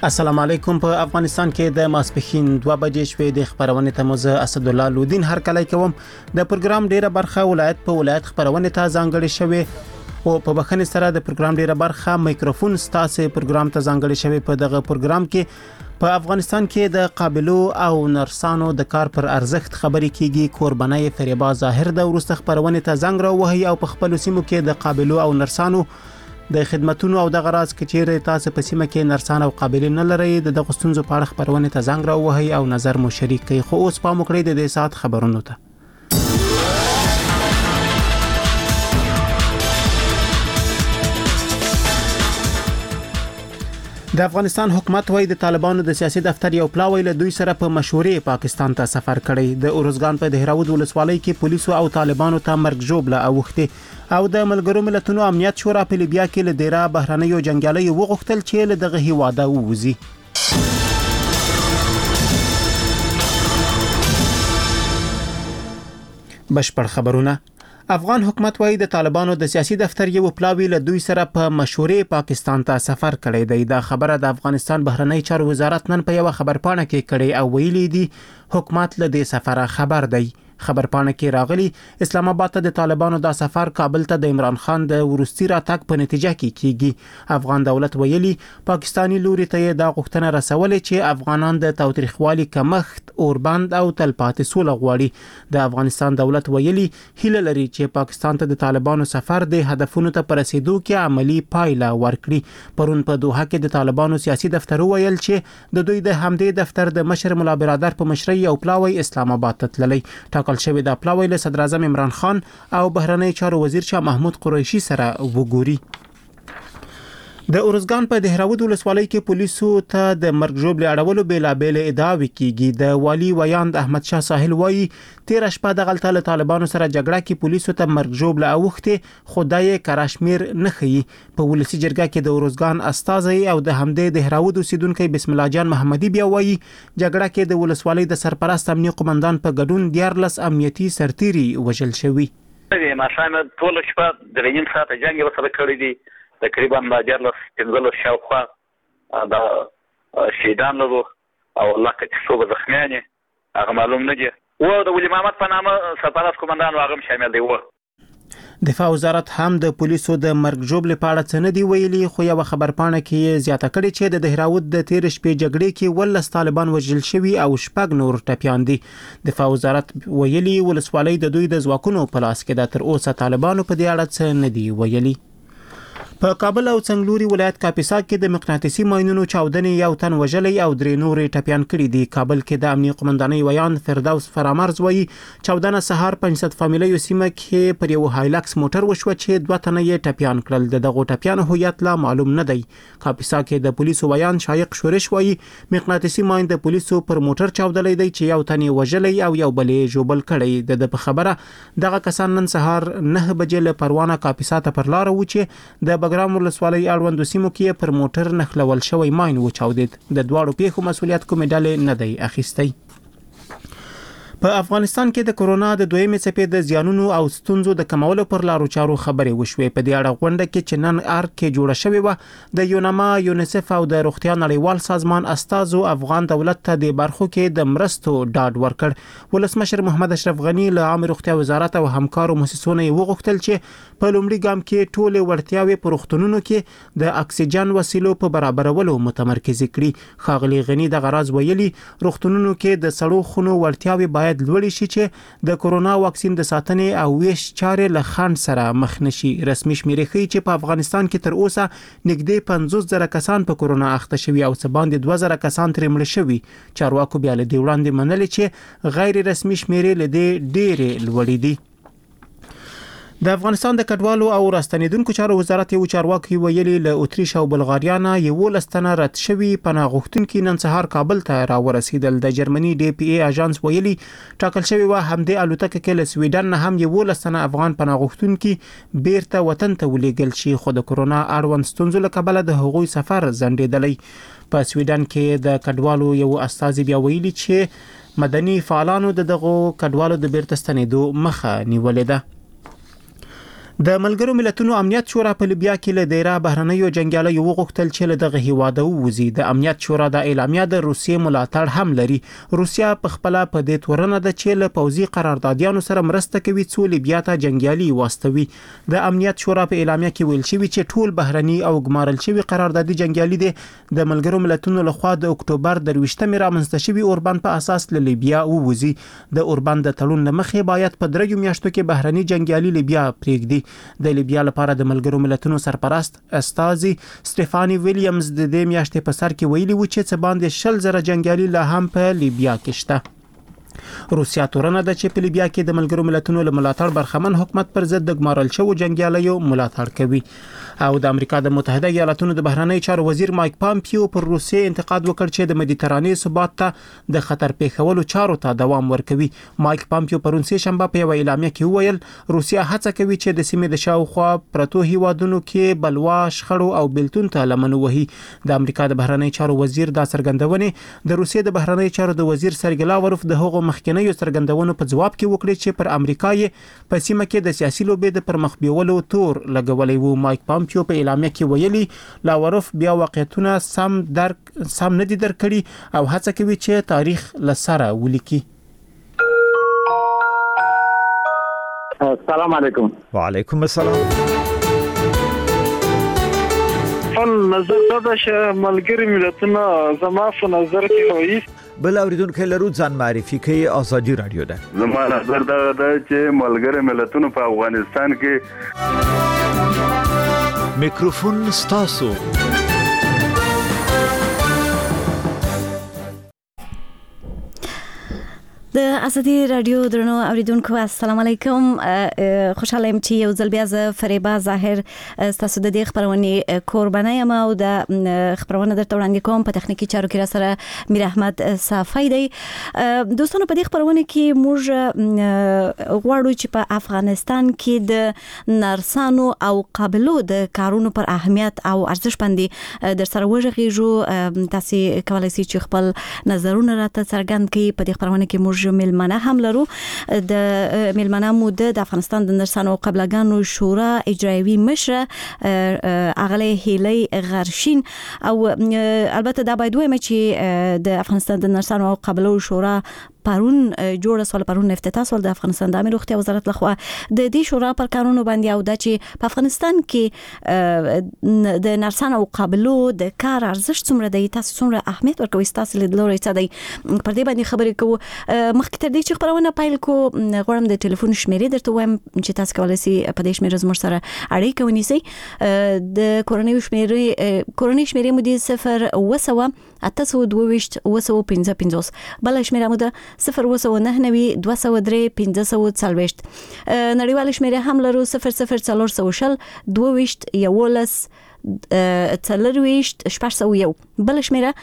السلام علیکم. په افغانستان کې د ماسپښین 2 بجې شوې د خبرونې ته موزه اسد الله لودین هر کله کوم د پروګرام ډیره برخه ولایت په ولایت خبرونه ته ځانګړې شوې او په بخښنې سره د پروګرام ډیره برخه میکروفون ستاسو پروګرام ته ځانګړې شوې. په دغه پروګرام کې په افغانستان کې د قابلو او نرسانو د کار پر ارزښت خبرې کیږي. کوربنای فریبا ظاهر د ورسته خبرونه ته زنګ راوهي او په خپل سیمو کې د قابلو او نرسانو د خدماتونو او د غراض کچېره تاسو په سیمه کې نرسان او قابلین نه لري د غستونزو په اړه خبرونه ته زنګ راوهي او نظر مو شریک کوي. خو اوس په مکړې د دې سات خبرونو ته د افغانستان حکومت وايي د طالبانو د سیاسي دفتر یو پلاوی له دوی سره په مشورې پاکستان ته سفر کړی. د اورزګان په دهراود ولسوالۍ کې پولیسو او طالبانو ته مرګ جوړه اوخته او د ملګرو ملتونو امنیت شورا په لیبیا کې له ډیره بهرنیو جنگیالیو وغوښتل چې له دغه هیواده ووزي. بشپړ خبرونه. افغان حکومت وايي د طالبانو د سیاسي دفتر یو پلاوی له دوی سره په مشورې پاکستان ته سفر کړی دی. دا خبره د افغانستان بهرنی چارو وزارت نن په یو خبرپاڼه کې کړې او ویلي دي حکومت له دې سفره خبر دی. خبرپاڼه کې راغلي اسلام آباد ته د طالبانو د سفر کابل ته د عمران خان د ورستي راتګ په نتیجه کې کیږي. افغان دولت ویلي پاکستانی لوري ته د غوښتنه رسولې چې افغانان د تاوتریخوالي کمښت اوربند او تلپاتې سوله غواړي. د افغانستان دولت ویلي هیله لري چې پاکستان ته د طالبانو سفر د هدفونو ته رسیدو کې عملی پایله ورکړي. پرون په دوحه کې د طالبانو سیاسي دفتر ویل چې د دوی د همدې دفتر د مشر مولا برادر په مشرۍ یو پلاوی اسلام آباد ته تللی. شوی د پلاوی له صدر اعظم عمران خان او بهرنی چارو وزیر شاه محمود قریشي سره وګوري. د اورزګان په دهراود ولسوالۍ کې پولیسو ته د مرګ جوړ اړولو بیلابل ادعاوې کیږي. د والی ویاند احمد شاه ساحل وایي 13 شپه د غلطه له طالبانو سره جګړه کې پولیسو ته مرګ جوړ اوخته خدای کراشمیر نه خي. په ولسی جرګه کې د اورزګان استاذي او د همدې دهراود اوسیدونکو بسم الله جان محمدي بیا وایي جګړه کې د ولسوالۍ د سرپرست امنیتي قومندان په ګډون 14 امنیتي سرتيري وژل شوی. ما شامل ټول شپه د رینم ساعت جنگ وسره کړی دي. تقریبا ماجرلس 15 شاوخوا د شهیدان له او الله کې څو زخمیان هغه معلوم نه دي او د ولی محمد په نامه سرپرست قومندان هغه شامل دی. دفاع وزارت هم د پولیسو د مرګ جوړ لپاره څه نه دی ویلي. خو یو خبرپاڼه کې زیاته کړي چې د دهراود د 13 شپې جګړې کې ولس طالبان وژل شوی او شپږ نور ټپيان دي. دفاع وزارت ویلي ولسوالۍ د دوی د ځواکونو په لاس کې د تر اوسه طالبانو په دې اړه څه نه دی ویلي. په کابل او څنګلوري ولایت کاپیسا کې د مقناطیسي ماینونو چاودنې یو تن وژلې او درې نورې ټپيان کړي دي. کابل کې د امنیتي قومندانۍ ویان فردوس فرامرز وایي چاودنه سهار 500 فامیلیو سیمه کې پر یو هایلکس موټر وشو چې 2 تنه یې ټپيان کړل. دغه ټپيان هویت لا معلوم نه دی. کاپیسا کې د پولیسو ویان شایق شورش وایي مقناطیسي ماین د پولیسو پر موټر چاودلې دی چې یو تن یې وژلې او یو بل یې جوبل کړی. د خبره دغه کسان نن سهار 9 بجې له پروانه کاپیسا ته پر لار و چې د بګرام ولسوالۍ اړوندو سیمو کې پر موټر نخلول شوی ماین وچاودید. د دواړو پیښو مسولیت کوم ډلې نه دی اخیستی. په افغانستان کې د کورونا د دویمې څپې د زیانونو او ستونزو د کمولو پر لارو چارو خبرې وشوې. په دې اړه غونډه کې چې نن ارګ کې جوړه شوې و د یونما یونیسف او د روغتیا نړیوال سازمان استازو افغان دولت ته د برخو کې د مرستو ډاډ ورکړ. ولسمشر محمد اشرف غنی له عامه روغتیا وزارت او همکارو مؤسسونو وغوښتل چې په لومړي ګام کې ټول وړتیاوې په روغتونونو کې د اکسیجن وسیلو په برابرولو متمرکز کړي. خاغلی غنی د غراض ویلي روغتونونو کې د سړو خونو وړتیاوې باید لوړ شي چې د کورونا واکسین د ساتنې او ویش چارې له خنډ سره مخ نشي. رسمي شمیرې ښیي چې په افغانستان کې تر اوسه نږدې 50,000 کسان په کورونا اخته شوي او څه باندې 2,000 کسان ترې مړه شوي. چارواکو بیا له دې وړاندې منلي چې غیر رسمي شمیرې له دې ډېرې لوړې دي. د افغانستان د کډوالو او راستنیدونکو چارو وزارت یو چارواکي ویلي له اتریش او بلغاریا نه یو لستنه رد شوی پناه غوښتونکي نن سهار کابل ته راورسیدل. د جرمني ډي پی ای اژانس ویلي ټاکل شوی و همدې الوتکه کې له سویډن نه هم یو لستنه افغان پناه غوښتونکي بیرته وطن ته ولېږل شي. خو د کورونا اړوند ستونزو له کبله د هغوی سفر ځنډېدلی. په سویډن کې د کډوالو یو استازي بیا ویلي چې مدني فعالانو دغه کډوالو د بیرته ستنېدو مخه نیولې ده. د ملګرو ملتونو امنیت شورا په لیبیا کې له ډیره بهرنیو جنگیالیو وغوښتل چې له دغه هیواده ووځي. د امنیت شورا د اعلامیه د روسیې ملاتړ هم لري. روسیا په خپل په دې تورنه ده چې له پوځي قراردادیانو سره مرسته کوي څو لیبیا ته جنگیالي واستوي. د امنیت شورا په اعلامیه کې ویل شوی چې ټول بهرني او ګمارل شوی قراردادي جنگیالي دي د ملګرو ملتونو لخوا د اکتوبر 23 رامنځته شوی اوربان په اساس له لیبیا ووځي. د اوربان د تړون لمخې باید په 3 میاشتو کې بهرني جنگیالي لیبیا پرېږدي. د لیبیا لپاره د ملګرو ملتونو سرپرست استازي سټيفاني ویلیامز د دې میاشتې په سر کې ویلي و چې څه باندې 10,000 جنگیالي لا هم په لیبیا کې شته. روسیا تورنه ده چې په لیبیا کې د ملګرو ملتونو له ملاتړ برخمن حکومت پر ضد د ګمارل شوو جنگیالیو ملاتړ کوي. او د امریکا د متحده ایالاتونو د بهرنی چارو وزیر مایک پامپیو پر روسیې انتقاد وکړ چې د مدیترانې ثبات ته د خطر پیښولو چارو ته دوام ورکوي. مایک پامپیو پرون سه شنبه په یو اعلامیه کې وویل روسیا هڅه کوي چې د سیمې د شاوخوا پرتو هیوادونو کې بلوا شخړو او بیلتون ته لمن وهي. د امریکا د بهرنی چارو وزیر دا څرګندونه د روسیې د بهرنی چارو د وزیر سرګی لاوروف د هغو مخکنیو څرګندونو په جواب کې وکړي چې پر امریکا یې په سیمه کې د سیاسي لوبې د پرمخ بیولو تور لګولې وو. مایک پامپیو په اعلامیه کې ویلي لاوروف بیا واقعیتونه سم نه دي درکړي او هڅه کوي چې تاریخ لسره ولیکي. السلام علیکم. وعلیکم السلام. نظر دا چې ملګری ملتونه زما په نظر کې وایي بل اوریدونکو لرو ځان معرفي کوي. ازادي رادیو ده. زما نظر دا چې ملګری ملتونه په افغانستان کې میکروفون ستاسو. د ازادي رادیو درنو اوریدونکو السلام علیکم. خوشاله یم چې یو ځل بیا زه فریبا ظاهر تاسو د دې خبرونې کوربنه یم او د خبرونه درته وړاندې کوم. په تخنیکی چارو کې را سره میر احمد صافی دی. دوستانو په دې خبرونه کې موږ غواړو چې په افغانستان کې د نرسانو او قابلو د کارونو پر اهمیت او ارزښت باندې در سره وژغېږو. تاسو کولای شئ چې خپل نظرونه راته څرګند کړئ. په دې خبرونه کې موږ ملمنه هم لرو. د ملمنه مو د افغانستان د نرسانو او قابلګانو شورا اجرایوي مشره اغلی هیلی غرشین او البته دا باید وایم چې د افغانستان د نرسانو او قابلو شورا پرون جوړه سول پرون افتتاح سول د افغانستان د امیر روغتیا وزارت لخوا د دې شورا پر کارونو باندې او د چې په افغانستان کې د نرسانو او قابلو د کار ارزښت څومره دی، تاسو څومره اهمیت ورکوي، تاسو لیدلوري څه دی، پر دې باندې خبرې کوو. مخکې تر دې چې خبرونه پیل کوو غواړم د ټلیفون شمیرې درته وایم چې تاسو کولای شئ په دې شمیره زموږ سره اړیکه ونیسئ. د کورنۍ شمیرې مو دی 0 822 855 بل شمیره مو ده 0 203 540. نړیواله شمیره هم لرو 00400 22 11 څلرويشت شپږ یو. بل شمیره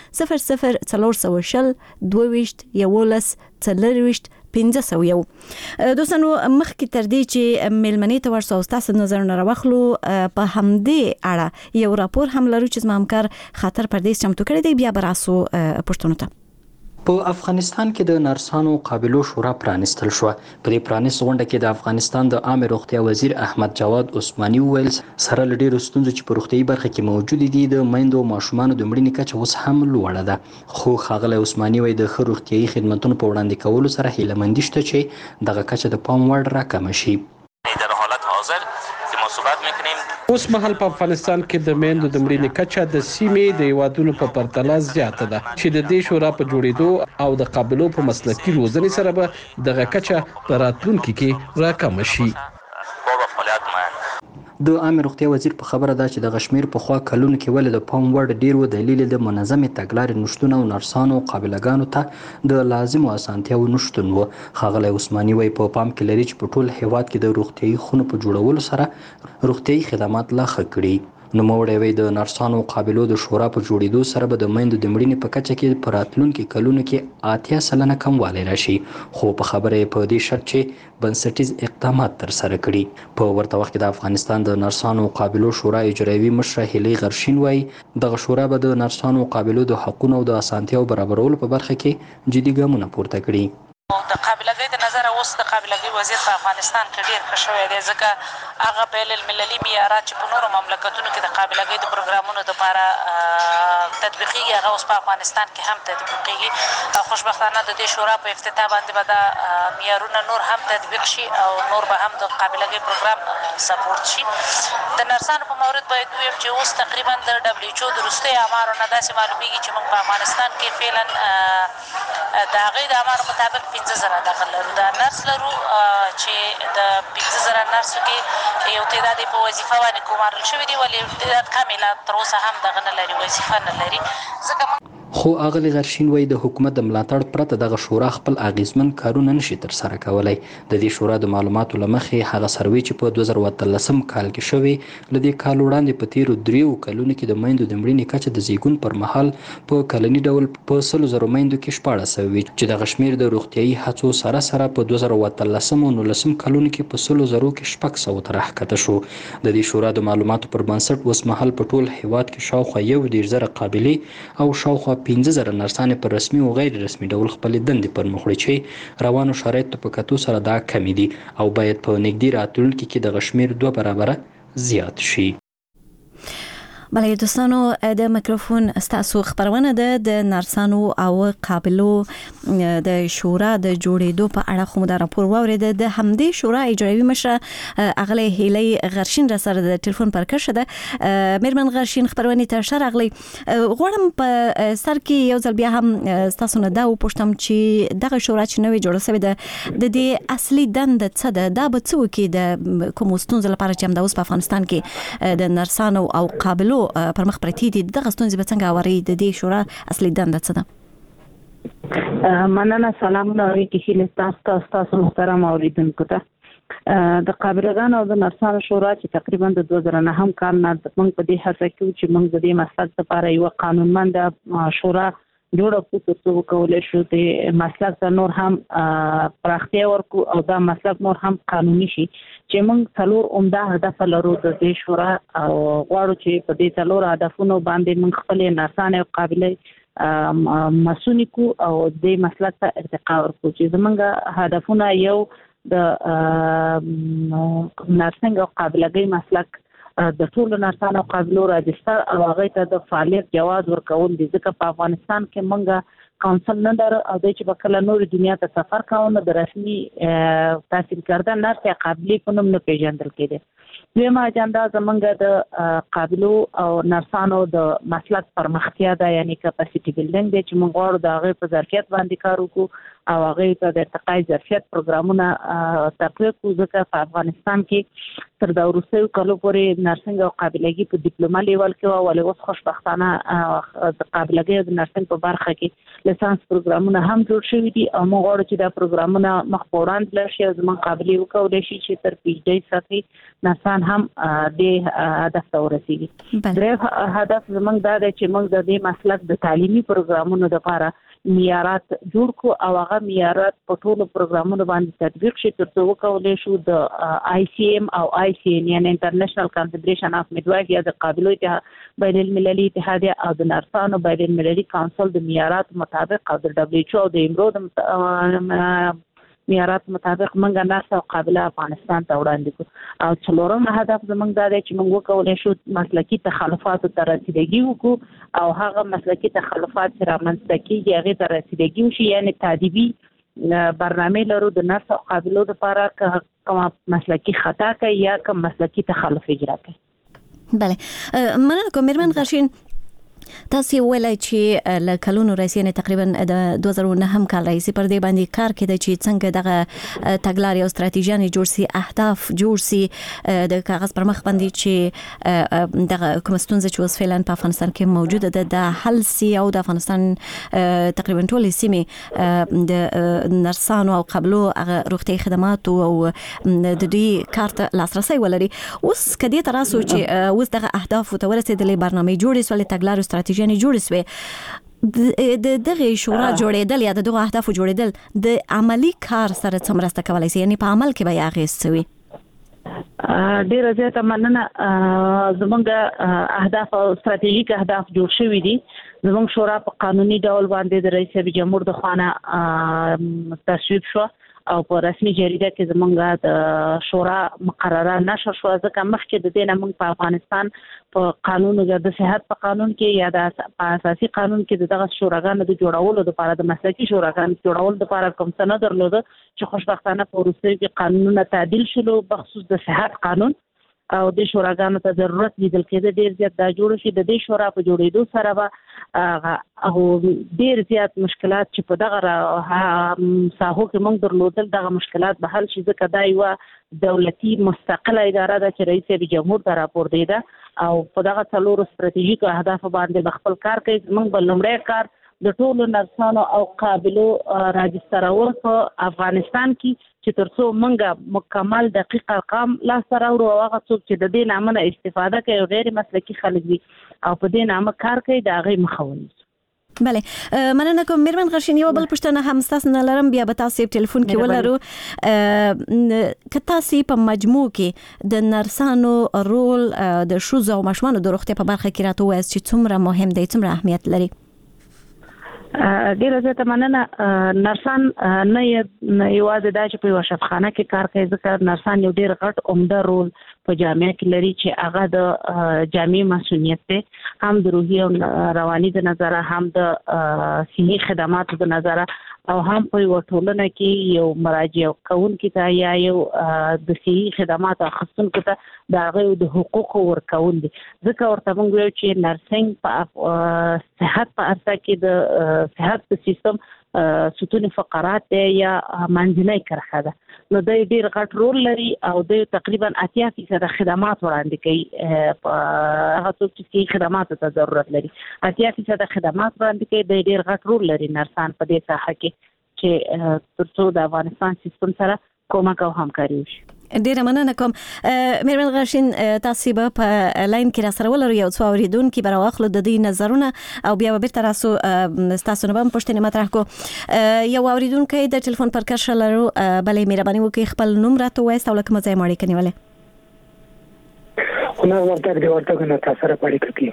00400 22 11 څلرويشت 501. دوستانو مخکې تر دې چې میلمنې ته ورسو تاسو نظرونه راوخلو په همدې اړه یو راپور هم لرو چې زما همکار خاطر پردیس چمتو کړی دی. بیا براسو پښتون ته په افغانستان کې د نرسانو قابلو شورا پرانستل شو. په دې پرانست غونډه کې د افغانستان د عامه روغتیا وزیر احمد جواد عثماني ویل سره لډیر ستونزې چې په روغتي برخه کې موجود دي د میندو ماشومان د مړینې کچه اوس هم لوړه ده. خو ښاغلی عثماني وایي د ښه روغتیايي خدماتو په وړاندې کولو سره هیله مندي شته چې دغه کچه د پام وړ راکم شي. در حالت حاضر صحبت میکنیم اوس مهال په افغانستان کې د میندو د مړینې کچه د سیمې د هیوادونو په پرتله زیاته ده چې د دې شورا په جوړېدو او د قابلو په مسلکي روزنې سره به دغه کچه په راتلونکي کې راکم شي. د عامه روغتیا وزیر په خبره ده چې د غشمیر په خوا کلونو کې ولې د پام وړ ډیر و دلیل د منظمې تګلارې نشټون او نرسانو قابلګانو ته د لازمو اسانتیاو نشټون و. ښاغلی عثماني وایي په پام کې لري چې په ټول هیواد کې د روغتیايي خونو په جوړولو سره روغتیايي خدمات لا ښه کړي. نوموړی وایي د نرسانو قابلو د شورا په جوړېدو سره به د میندو د مړینې په کچه کې په راتلونکي کلونو کې 80% کموالی راشي. خو په خبره یې په دې شرط چې بنسټیز اقدامات ترسره کړي. په ورته وخت کې د افغانستان د نرسانو قابلو شورا اجرایوي مشره هیلی غرشین وایي دغه شورا به د نرسانو قابلو د حقونو او د اسانتیاو برابرولو په برخه کې جدي ګامونه پورته کړي. د قابلګۍ د نظر اوس د قابلګۍ وضعیت په افغانستان کې ډېر ښه شوی دی، ځکه هغه بین المللي معیارات چې په نورو مملکتونو کې د قابلګۍ د پروګرامونو دپاره تطبیقېږي هغه اوس په افغانستان کې هم تطبیقېږي او خوشبختانه د دې شورا په افتتاح باندې به دا معیارونه نور هم تطبیق شي او نور به هم د قابلګۍ پروګرام سپورټ شي. د نرسانو په مورد باید ووایم چې اوس تقریبا د WHO د وروستیو اعمارو نه داسې معلومیږي چې موږ په افغانستان کې فعلا د هغوی د اعمارو مطابق 15,000 دغه لرو، دا نرس لرو چې د 15,000 نرسو کې یو تعداد یې په وظیفه باندې ګمارل شوي دي، ولې یو تعداد کم یې لا تر اوسه هم دغه نه لري، وظیفه نه لري. ځکه خو اغلې غرشین وایي د حکومت د ملاتړ پرته دغه شورا خپل اغیزمن کارونه نشي ترسره کولی. د دې شورا د معلوماتو له مخې هغه سروې چې په 2013 کال کې شوې له دې کال وړاندې په تیرو 3 کلونو کې د میندو د مړینې کچه د زیږون پر مهال په کلني ډول په 100,000 میندو کې 14 وي، چې دغه شمیر د روغتیايي هڅو سره سره په 2013 او 19 کلونو کې په 100,000 کې 600 ته راښکته شو. د دې شورا د معلوماتو پر بنسټ اوس مهال په ټول هیواد کې شاوخوا 1,000 قابلې او شاوخوا 15,000 نرسانې پر رسمي او غیر رسمي ډول خپلې دندې پر مخ وړي، چې روانو شرایطو په کتو سره دا کمې دي او باید په نږدې راتلونکي کې دغه شمیر 2 برابره زیات شي. بله دوستانو، د میکروفون ستاسو خبرونه ده د نرسانو او قابلو د شورا د جوړېدو په اړه خو د راپور واورېده. د همدې شورا اجرایي مشره اغلی هیلۍ غرشین را سره د ټلیفون پر کشه ده. میرمن غرشین خبرونه ته ښه راغلی. غواړم په سر کې یو ځل بیا هم ستاسو نه دا وپوښتم چې دغه شورا چې نوې جوړه شوې ده د دې اصلي دنده څه ده؟ دا به څه وکړي د کومو ستونزو لپاره چې همدا اوس په افغانستان کې د نرسانو او قابلو پر مخ پرتې دي؟ دغه ستونزې به څنګه اوري؟ د دې شورا اصلي دنده څه ده؟ مننه. سلامونه اورېدونکي هیله ستاسو محترم اوریدونکو ته. د قابلګانو او د نرسانو شورا چې تقریبا د 2009 کال نه موږ په دې هڅه کوو چې موږ د دې مسلک لپاره یو قانونمند شورا جوړه کړو ترڅو وکولی شو د مسلک ته نور هم پراختیا ورکړو او دا مسلک نور هم قانوني شي، چې موږ 4 عمده هدف لرو د دې شورا او غواړو چې په دې 4 هدفونو باندې موږ خپلې نرسانې او قابلې مسؤلې کړو او دې مسلک ته ارتقا ورکړو. چې زموږ هدفونه یو د نرسنګ او قابلګۍ مسلک د ټولو نرسانو او قابلو راجستر او هغه ته د فعالیت جواز ورکول دي، ځکه په افغانستان کې موږ کونسل نه لرو او د چې په کله نور دنیا ته سفر کوو نو د رسمي تحصیل کرده نرس یا قابلې په نوم نه پیژندل کېدی. دویمه اجنډا زموږ د قابلو او نرسانو د مسلک پرمختیا ده، یعنی کپاسټي بیلډینګ دی، چې موږ غواړو د هغې په ظرفیت باندې کار وکړو او هغې ته د ارتقای ظرفیت پروګرامونه تقویه کړو، ځکه په افغانستان کې تر دا وروستیو کالو پورې نرسنګ او قابلګي په ډیپلوما لیول کې وه، ولې اوس خوشبختانه د قابلګۍ او د نرسنګ په برخه کې لیسانس پروګرامونه هم جوړ شوي دي او موږ غواړو چې دا پروګرامونه مخ په وړاندې لاړ شي او زموږ قابلې وکولی شي چې تر PhD سطحې نرسان هم دې هدف ته ورسېږي. دریم هدف زموږ دا دی چې موږ د دې مسلک د تعلیمي پروګرامونو لپاره معیارات جوړ کړو او هغه معیارات په ټولو پروګرامونو باندې تطبیق شي ترڅو وکولی شو د ICM او ICN یعنی انټرنیشنل کنفدریشن اف میډوایف یا د قابلو بین المللي اتحادیه او د نرسانو بین المللي کونسل د معیارات مطابق او د WHO او د ایمرو د معیارات مطابق موږ نرس او قابله افغانستان ته وړاندې کړو. او څلورم هدف زموږ دا دی چې موږ وکولی شو مسلکي تخلفاتو ته رسیدګي وکړو او هغه مسلکي تخلفات چې رامنځته کېږي هغې ته رسیدګي وشي، یعنې تعدیبي برنامې لرو د نرس او قابلو لپاره که کومه مسلکي خطا کوي یا کوم مسلکي تخلف اجرا کوي. بله، مننه کوم میرمن غرشین. تاسو ویلای چې له کلونو راځي نه تقریبا د 2009 کال راځي پر دې باندې کار کړي چې څنګه دغه تګلارې او ستراتیژیانې جوړ سي، اهداف جوړ سي د کاغذ پر مخ باندې چې دغه کوم ستونزه چې اوس فعلا په افغانستان کې موجوده ده د حل سي او د افغانستان تقریبا ټولې سیمې د نرسانو او قابلو روغتي خدمات او د دې کارت لاسرسي ولري. اوس کدي تراسو چې اوس دغه اهداف ته ورسېدلې برنامه جوړې سولې تګلارې استراتیژیانې جوړې سوې، د دغه شورا جوړېدل یا د دغه اهدافو جوړېدل د عملی کار سره څه مرسته کولی شي؟ یعنی په عمل کې به یې اغېز څه وي؟ ډېره زیاته مننه. زموږ اهداف او ستراتیژیک اهداف جوړ شوي دي. زموږ شورا په قانوني ډول باندې د رئیس جمهور د خوا نه تصویب شوه او په رسمي جریده کې زمونږ د شورا مقرره نشر شو. ځکه مخکې د دې نه موږ په افغانستان په قانون د صحت په قانون کې یا د اساسي قانون کې دغه شوراګانو د جوړولو لپاره د مسلکي شوراګانو جوړولو لپاره کوم څه نه درلوده چې خوشبختانه په وروستیو کې قانونونه تعدیل شول بخصوص د صحت قانون او د شوراګانو ته ضرورت لیدل کېده ډیر زیات دا جوړ شي. د دې شورا په جوړېدو سره به او ډیر زیات مشکلات چې په دغه ساحو کې موږ درلودل دغه مشکلات به حل شي. ځکه دا یو دولتي مستقله اداره ده چې رئیس جمهور ته راپور دی ده او په دغه څلورو ستراتیژیکو اهدافو باندې خپل کار کوي. موږ به لومړی کار د ټولو نرسانو او قابلو راجسترول په افغانستان کې چې ترڅو موږ مکمل دقیق ارقام لاسته راوړو او هغه څوک چې د دې نامه نه استفاده کوي او غیر مسلکي خلک دي او په دې نامه کار کوي د هغې مخه ونیسو. بله مننه کوم میرمن غشین. یو بل پوښتنه هم ستاسو نه لرم بیا به تاسو په ټلیفون کې ولرو. که تاسو په مجموع کې د نرسانو رول د ښځو او ماشومانو د روغتیا په برخه کې راته وایاست چې څومره مهم دی څومره اهمیت لري؟ ډیره زیاته مننه. نرسان نه یوازې دا چې په یوه شفاخانه کې کار کوي ځکه نرسان یو ډیر غټ عمده رول په جامعه کې لري چې هغه د جامع مسؤلیت دی هم د روحي او رواني د نظره هم د صحي خدماتو د نظره او هم په یو ټولنه کې یو مراجع کوونکي ته یا یو د صحي خدماتو اخیستونکو ته د هغوی د حقوقو ورکول دي. ځکه ورته موږ وایو چې نرسنګ په صحت په عرصه کې د صحت په سیستم ستون فقرات دی یا منځنۍ کرښه ده. نو دوی ډیر غټ رول لري او دوی تقریبا 80% خدمات وړاندې کوي. هغه څوک چې خدماتو ته ضرورت لري 80% خدمات وړاندې کوي. دوی ډیر غټ رول لري نرسان په دې ساحه کې چې ترڅو د افغانستان سیستم سره کومک او همکاري وشي. ډیره مننه کوم. میرمن غشین تاسو به په لاین کې را سره ولرو یو څو اوریدونکو به راوخلو د دې نظرونه او بیا به بیرته تاسو نه به پوښتنه مطرح کو. یو اوریدونکو د ټلیفون پر کښ لرو. بلې مهرباني وکړئ خپل نوم راته وایست او لکه مزه ماړی کنيواله. خو ورته نه تاسو سره پړی کوي.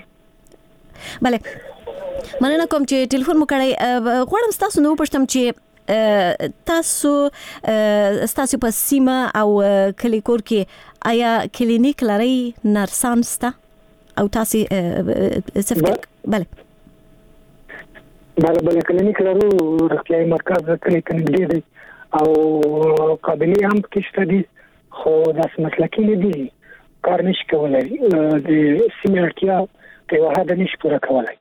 بله مننه کوم چې ټلیفون مو کړی. غواړم تاسو نو پوښتم چې تاسو په سیمه او کلی کور کې آیا کلینیک لري نرسان ستا او تاسو صفت؟ بله کلینیک لرو روغتیايي مرکز کلینیک دی او قابلیت هم کېشته دي خو داس مسلکي نه دي کار نشي کولای د سیمه اړتیا په وحده نشي پوره کولای.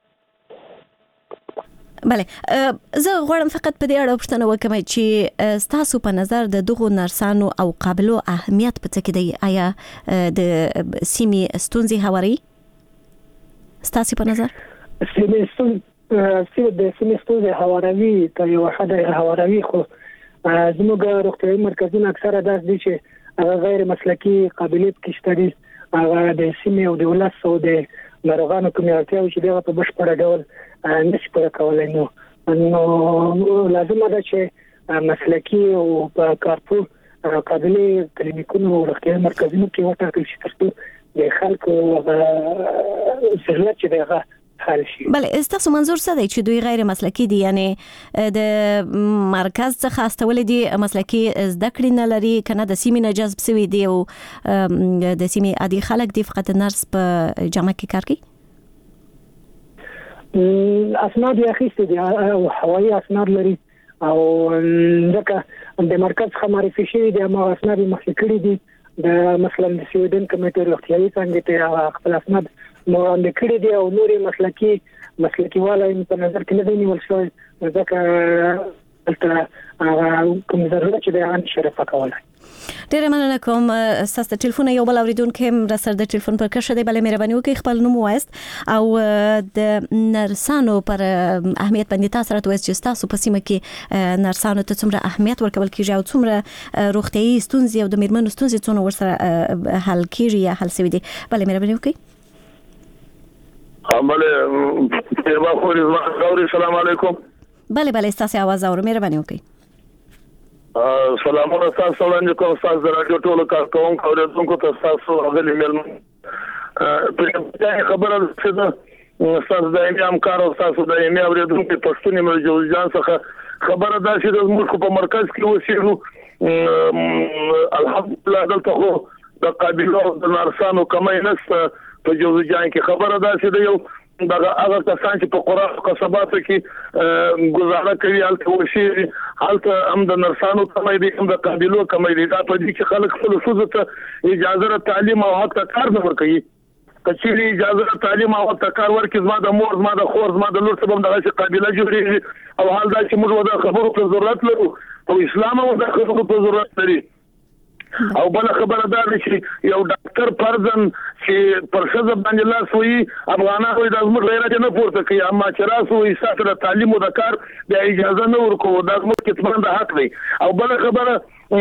بله زه غواړم فقط په دې اړه پوښتنه وکړم چې تاسو په نظر د دغو نرسانو او قابلو اهمیت په څه کې دی؟ آیا د سیمې ستونزې هواري تاسو په نظر؟ د سیمې ستونزې هواروي ته یو حد هواروي خو زموږ روغتیايي مرکزونه اکثره داس دي چې هغه غیر مسلکي قابلیت کېشته دي. هغه د سیمې او د ولس او د ناروغانو کومې اړتیاوې چې دغه په بشپړه ډول نشي پوره کولای. نو لازمه ده چې مسلکي او په کارپو قابلیت کلینیکونو او روغتیايي مرکزونو کې وټاکل شي ترڅو د خلکو ضرورت چې دغه حل شي. بله تاسو منظور څه دی چې دوی غیر مسلکي دي؟ یعنی د مرکز څخه استولې دي مسلکي زده کړې نه لري کنه د سیمې نه جذب شوي دي او د سیمې عادي خلک دي فقط نرس په جامعه کې کار کوي؟ اسناد یې اخیستي دي او هوایي اسناد لري او ځکه د مرکز څخه معرفي شوي دي ما اسناد مخکې کړي دي د مثلا د سویډن کمیټې روغتیايي څنګه ته خپل اسناد وړاندې کړي دي او نورې مسلکي والا په نظر کې نه دی نیول شوی ځکه کوم ضرورت چې د ان شرفه کولای. ډیره مننه کوم. تاسو ټلیفون یو بل اوریدونکو هم را سره د ټلیفون پر کښ دی. بلې مهرباني وکړئ خپل نوم وایست او د نرسانو پر اهمیت باندې تاسو راته وایست چې تاسو په سیمه کې نرسانو ته څومره اهمیت ورکول کیږي او څومره روغتیايي ستونزې او د میرمنو ستونزې څونه ورسره حل کیږي یا حل شوي دي. بلې مهرباني وکړئ. بله السلام علیکم. بله تاسو आवाज اورئ مهرباني وکړئ. سلامونه تاسو وړاندې کوم تاسو د رادیو ټولو کارکونکو او اوریدونکو ته تاسو غلي ملمن په خبره ده تاسو د امام کار او تاسو د امام اوریدونکو پښتوني مرجوزان څخه خبره ده چې د موږ په مرکز کې اوسېږو الحمدلله دلته خو د قابلو د نرسانو کمای نشته په جوزجان کې. خبره ده چې د یو دغه هغه کسان چې په قرآن قصباتو کې گزاره کوي هلته وشي هلته هم د نرسانو کمای دي هم د قابلو کمای دي. دا په دې کې خلک خپل ښځو ته اجازه تعلیم او حق کار نه ورکوي. کچېرې اجازه تعلیم او حق کار ورکړي زما د مور زما د خور زما د لور سبب دغه قابله جوړېږي او حال دا چې موږ د خبرو په ضرورت لرو او اسلام هم د خبرو په ضرورت لري. او بل خبره ده چې یو ډاکټر فرضاً چې پر ښځه باندې لاس وي افغانان وي د زموږ غیرت نه پورته کوي اما چې راسو وي ساتره د تعلیم او د کار د اجازه نه ورکوي دا زموږ کتمان د حق دی. او بل خبره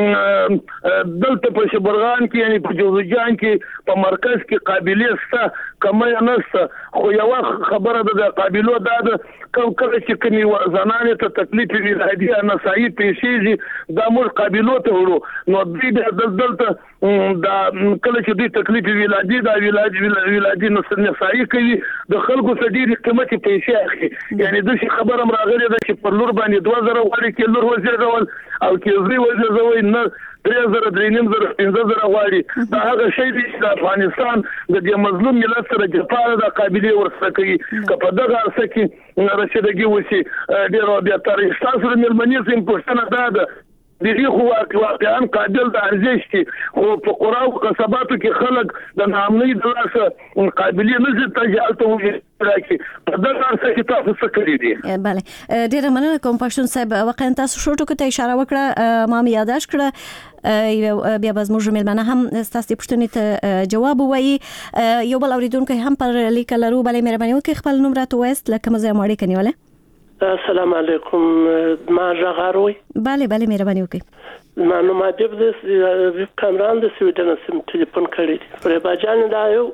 دلته په شبرغان کې یعنی په جوزجان کې په مرکز کې قابلیت شته کمای نشته. خو یو خبره ده د قابلیت ده کله چې کني زنانه ته تکلیف ولادي نسایي پیسې دا موږ قابلیت ورو نو دې دلته دا کله چې دې تکلیف ولادي دا ولادي نسایي کوي د خلکو څخه ډېر قیمتي پیسې اخلي. یعنی د شي خبره راغلي ده چې پر لور باندې 2000 غواړي کې لور وزیر ډول او کې زوی وزیر زوی نه 3000 3.5 15,000 غواړي. دا هغه شی دی چې افغانستان د دې مظلوم ملت سره جفاره د قابلیت ورسره کوي. که په دغه ارسه کې رسیدګي وشي ډېر بیا تر تاسو د ملمنې سیم پښتنه ده دغه خو واقعا قابل د ارزښت کې او په قرآن قصباتو کې خلک د نامنۍ د لاسه قابلیت نه تجالته وي راکي په دغه ارسه کې تاسو څه کړی دي. بله ډیره مننه کوم پښتون صاحب واقعا تاسو شروع ته اشاره وکړه ما مې یاداش کړه بیا باز موږ ملمنه هم تاسو پښتنې ته جواب وایي. یو بل اوریدونکو هم پر لیک لرو بلې مهرباني وکړئ خپل نوم راته وایست لکه مزه ماړی کنيوله. السلام علیکم ما جغاروي بله مهرباني وکړئ. ما نو ما د کامران د سویډن سم ټلیفون کړی پر باجان دا یو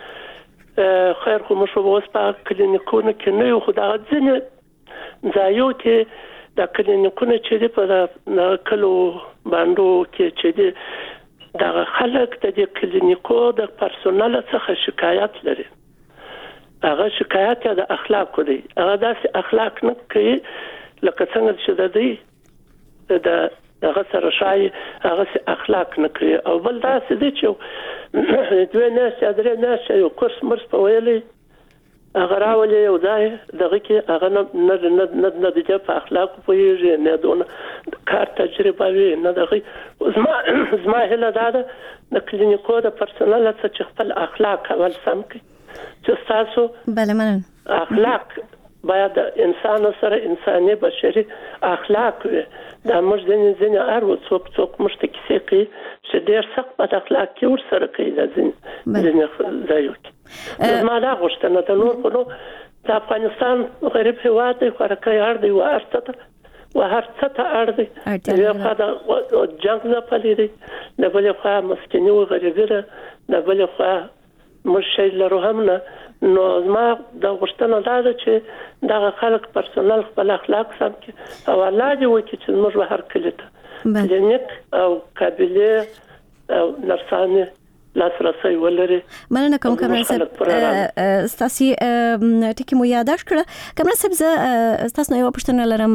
خیر خو مشو اوس په کلینیکونو کې نه یو خدای ځنه ځایو کې د کلینیکونو چې په کلو باندې کې چې د خلک د کلینیکو د پرسونل څخه شکایت لري. هغه شکایت د اخلاق دی هغه داسې اخلاق نه کوي لکه څنګه چې د دې د هغه سره شای هغه اخلاق نه کوي. او بل داسې دی چې دوی نه درې نه یو کورس مرس په ویلې هغه راولي یو ځای دغه کې هغه نه د په اخلاق پوهیږي نه دونه کار تجربه وي نه دغه زما هله ده د کلینیکو د پرسونل څخه چې خپل اخلاق اول سم کوي چې تاسو بله مننه اخلاق باید انسان سره انساني بشري اخلاق وي. دا موږ ځینې ارو څوک موږ ته کیسې کوي چې ډېر سخت بد اخلاق کې ورسره کوي د ځینې ځایو کې. ما دا غوښتنه ده نور خو د افغانستان غریب هېواد دی خوراکۍ اړ دی وهر څه ته اړ دی د یو خوا د جنګ ځپلی دی د بلې خوا مسکیني و غریبي ده د بلې خوا موږ شی لرو هم نه. نو زما د غوښتنه دا ده چې دغه خلک پرسونل خپل اخلاق سم کړي او الله دې وکړي چې موږ به هر کلي ته کلینیک او قابلیت او نرسانې لاسرسی ولري. مننه کوم کمران صاحب ستاسو ټکی مو یاداش کړه. کمران صاحب زه تاسو یو پوښتنه لرم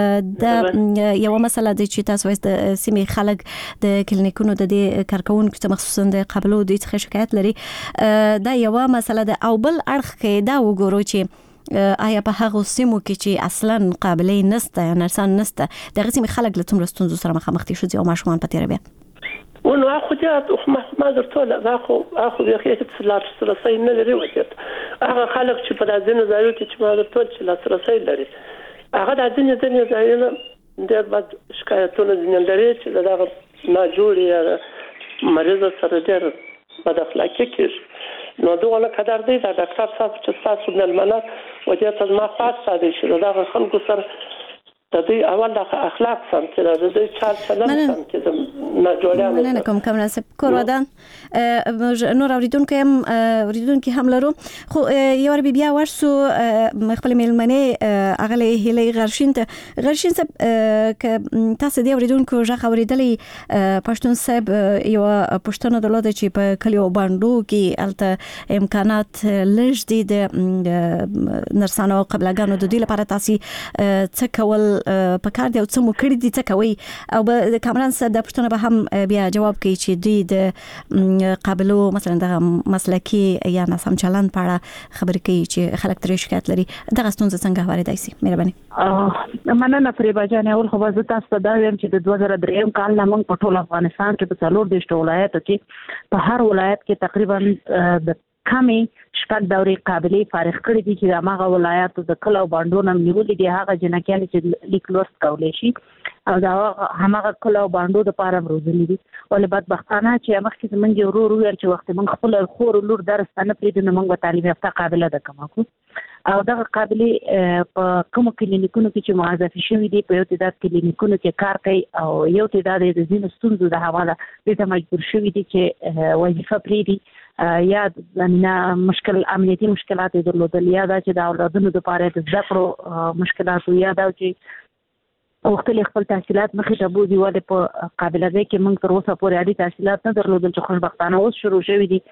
د یو مسله د چې تاسو د سیمې خلک د کلینیکونو د کارکونکو ته مخصوصا د قبلو د څخه شکایت لري دا یو مسله ده او بل اړخ کې دا وګورو چې آیا په هغه سیمو کې چې اصلا قابلیت نشته نرسان نشته د غسیمې خلک له څومره ستونزو سره مخامخ دي شو او ماشومان په تیر بیا ونو اخو جات ما درته لا اخو بیا هیڅ لاسرسی نه لري وکړ. هغه خلک چې په دازنه ځایو کې چې ما درته چې لاسرسی لري هغه د دنیا ځایونه ډېر بد شکایتونه دي لري چې دا نه جوړي مریض سره ډېر بد اخلاقی کیږي. نو دوه قدر دی دا ډاکټر صاحب چې تاسو د المنات وجه ته ما خاص ساده شي دا خلکو سره د دې اول د اخلاق سم چې د دې چال چلن سم چې نه جوړه مننه کوم کمران صاحب کور ودان نور اوریدونکو هم لرو خو یو ربي بیا ورسو خپل ملمنه اغلی هلي غرشین صاحب ک تاسو دې اوریدونکو ژغ اوریدلې پښتون صاحب یو پښتون دلته چې په کلیو باندې کې الته امکانات لږ دي د نرسانو قبلګانو د دې لپاره تاسو څه کول په کار دی او څه مو کړی دي څه کوي او د کامران صاحب د پښتنه به هم بیا جواب کوي چې دوی د قابلو مثلا د مسلکي یا ناسم چلند په اړه خبرې کوي چې خلک ترې شکایت لري دغه ستونزه څنګه هوارېدای شي مهرباني مننه فریبا جان اول خو زه تاسو ته دا وایم چې د 2003 کال نه موږ په ټول افغانستان کې په 14 ولایتو کې په هر ولایت کې تقریبا د کمی شپږ دورې قابلیت فارغ کړی دي چې هغه ولایتو د کلو باندونو نیولې دي هغه جنکیان چې لیک لوست کولای شي او دا هغه کلو باندو د پاره روزلي دي ولې بدبختانه چې مخکې زمونږ ورور ویل چې وخت موږ خپل خور لور درس نه پریږدو نو موږ تعلیم یافته قابله ده کومه او دا قابلیت په کوم کلینیکونو کې چې موظف شوی دي په یو تعداد کلینیکونو کې کار کوي او یو تعداد د ځینو ستونزو د حواله د ته مجبور شوی دي چې وظیفه پریږدي یا د مشکل امنیتي مشکلات درلودل یا دا چې د اولادونو لپاره د زده کړو مشکلات یا دا چې وختلې خپل تحصیلات مخې ته بوزي ولې په قابلیت کې موږ تر اوسه پورې عادي تحصیلات نه درلودل چې خوشبختانه اوس شروع شوی دي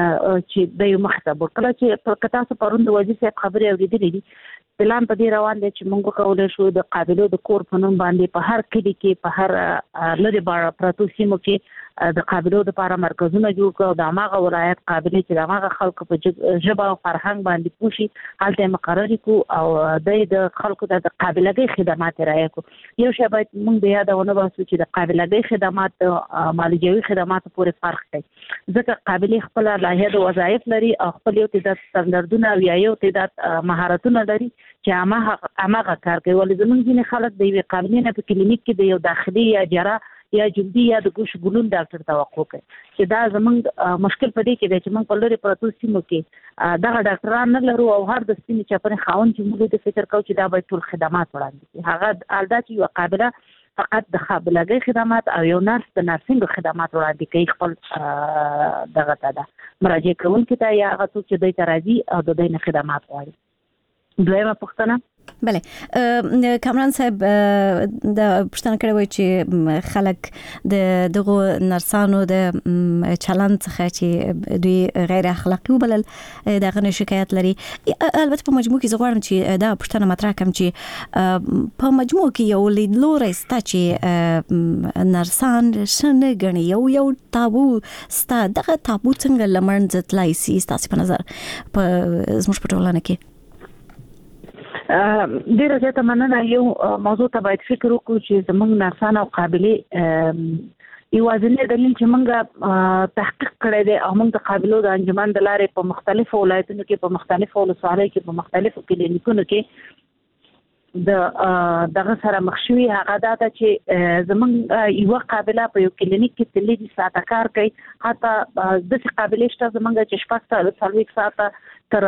چې د یو مخته کله چې په تاسو پروند وظیفه خبرې اوریدلې دي پلان په دې روان دي چې موږ کولای شو د قابلیت د کور په نوم باندې په هر کلی کې په هر لری بار پروتو سیمو کې د قابلیت لپاره مرکزونه جوړ کړو د هغه ولایت قابلیت چې هغه خلکو په ژبه او فرهنګ باندې پوښي هلته مقرر کو او د خلکو د قابلیت خدمات راځي کو یو شی باید موږ د یادونه واسو چې د قابلیت خدمات مالجوي خدمات پورې فرق کوي ځکه قابلیت خپل لایحه د وظایف لري او خپل یو تعداد ستاندردونه او یو تعداد مهارتونه لري چې هغه کار کوي ولې زمونږ ځینې خلک د یو قابلیت په کلینیک کې د یو داخلي یا جراح یا جلدی یا د ګوش ګلون ډاکټر توقع کوي چې دا زمونږ مشکل پدې کې دی چې موږ په لوري پروتو سیمو کې دغه ډاکټران نه لرو او هر د سیمې چې په خاون چې موږ د فکر کوو چې دا به ټول خدمات وړاندې کړي هغه الدا چې یو قابله فقط د قابلیت خدمات او یو نرس د نرسینګ خدمات وړاندې کوي خپل دغه ته مراجعه کوونکي ته یا هغه څوک چې دوی ته راځي او د دوی نه خدمات غواړي دویمه پوښتنه بله کامران صاحب د پښتنه کړی وای چې خلک د دغه نرسانو د چلند څخه چې دوی غیر اخلاقی وبلل دغه شکایت لري البته په مجموع کې زه غواړم چې دا پښتنه مطرح کړم چې په مجموع کې یو لیدلوری ستا چې نرسان شنه غني یو تابو ستا دغه تابو څنګه لمنځه تلای سي ستاسو په نظر په زموږ په ټولنه کې ډیره زیاته مننه یو موضوع ته باید فکر وکړو چې زموږ نرسان او قابلیت یوازینی دلیل چې موږ تحقیق کړی دی او موږ د قابلیت د انجمن د لارې په مختلفو ولایتونو کې په مختلفو ولسوالیو کې په مختلفو کلینیکونو کې دغه سره مخ شوي هغه دا چې زموږ یو قابله په یو کلینیک کې تللی ساعته کار کوي حتی د قابلیت شته زموږ چې شپږ ساعته تر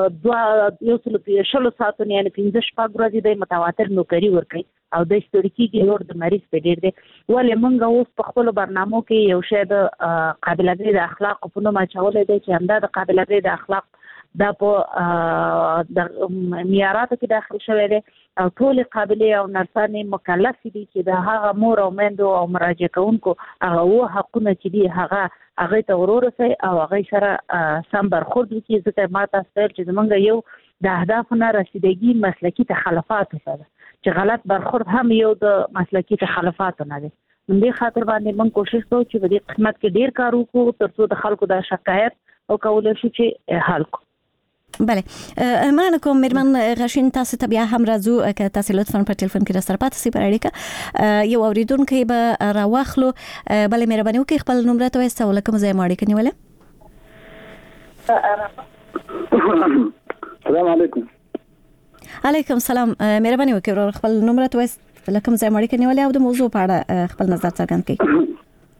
2 ساعتونو یعنی 15 شپږ ورځې د متواتر نوکری ورکړي او د ستړي نور د مریض په ډیر دی ولې موږ اوس په خپل برنامه کې یو شی د قابلیت د اخلاق په نوم اچولې دی چې همدا د قابلیت د اخلاق دا په د معیاراتو کې داخل شوی دی او ټول قابلیت او نرسانې مکلف دي چې د هغه مور او میندو او مراجعه کوونکو هغه حقونه چې دي هغه ته ورورسي او هغه سره سم برخورد وکړي ځکه ما تاسو ته چې زمونږ یو د اهدافو نه رسیدګي مسلکي تخلفات سره چې غلط برخورد هم یو د مسلکي تخلفاتو نه دی دې خاطر باندې موږ کوشش کوو چې په دې قسمت کې ډیر کار وکړو ترڅو د خلکو د شکایت او کولای شو چې حل کړو بله مننه کوم میرمن غشین تاسو ته بیا هم راځو که تاسو لطفا په ټلیفون کې راستر پاتې سي پر اړیکه یو اوریدونکو به راوخلو بلې مهرباني وکړئ خپل نمبر ته وایسته ولکم زه ماړی کني السلام علیکم علیکم السلام مهرباني وکړئ خپل نمبر ته وایسته ولکم زه ماړی کني او د موضوع په اړه خپل نظر څرګند کړئ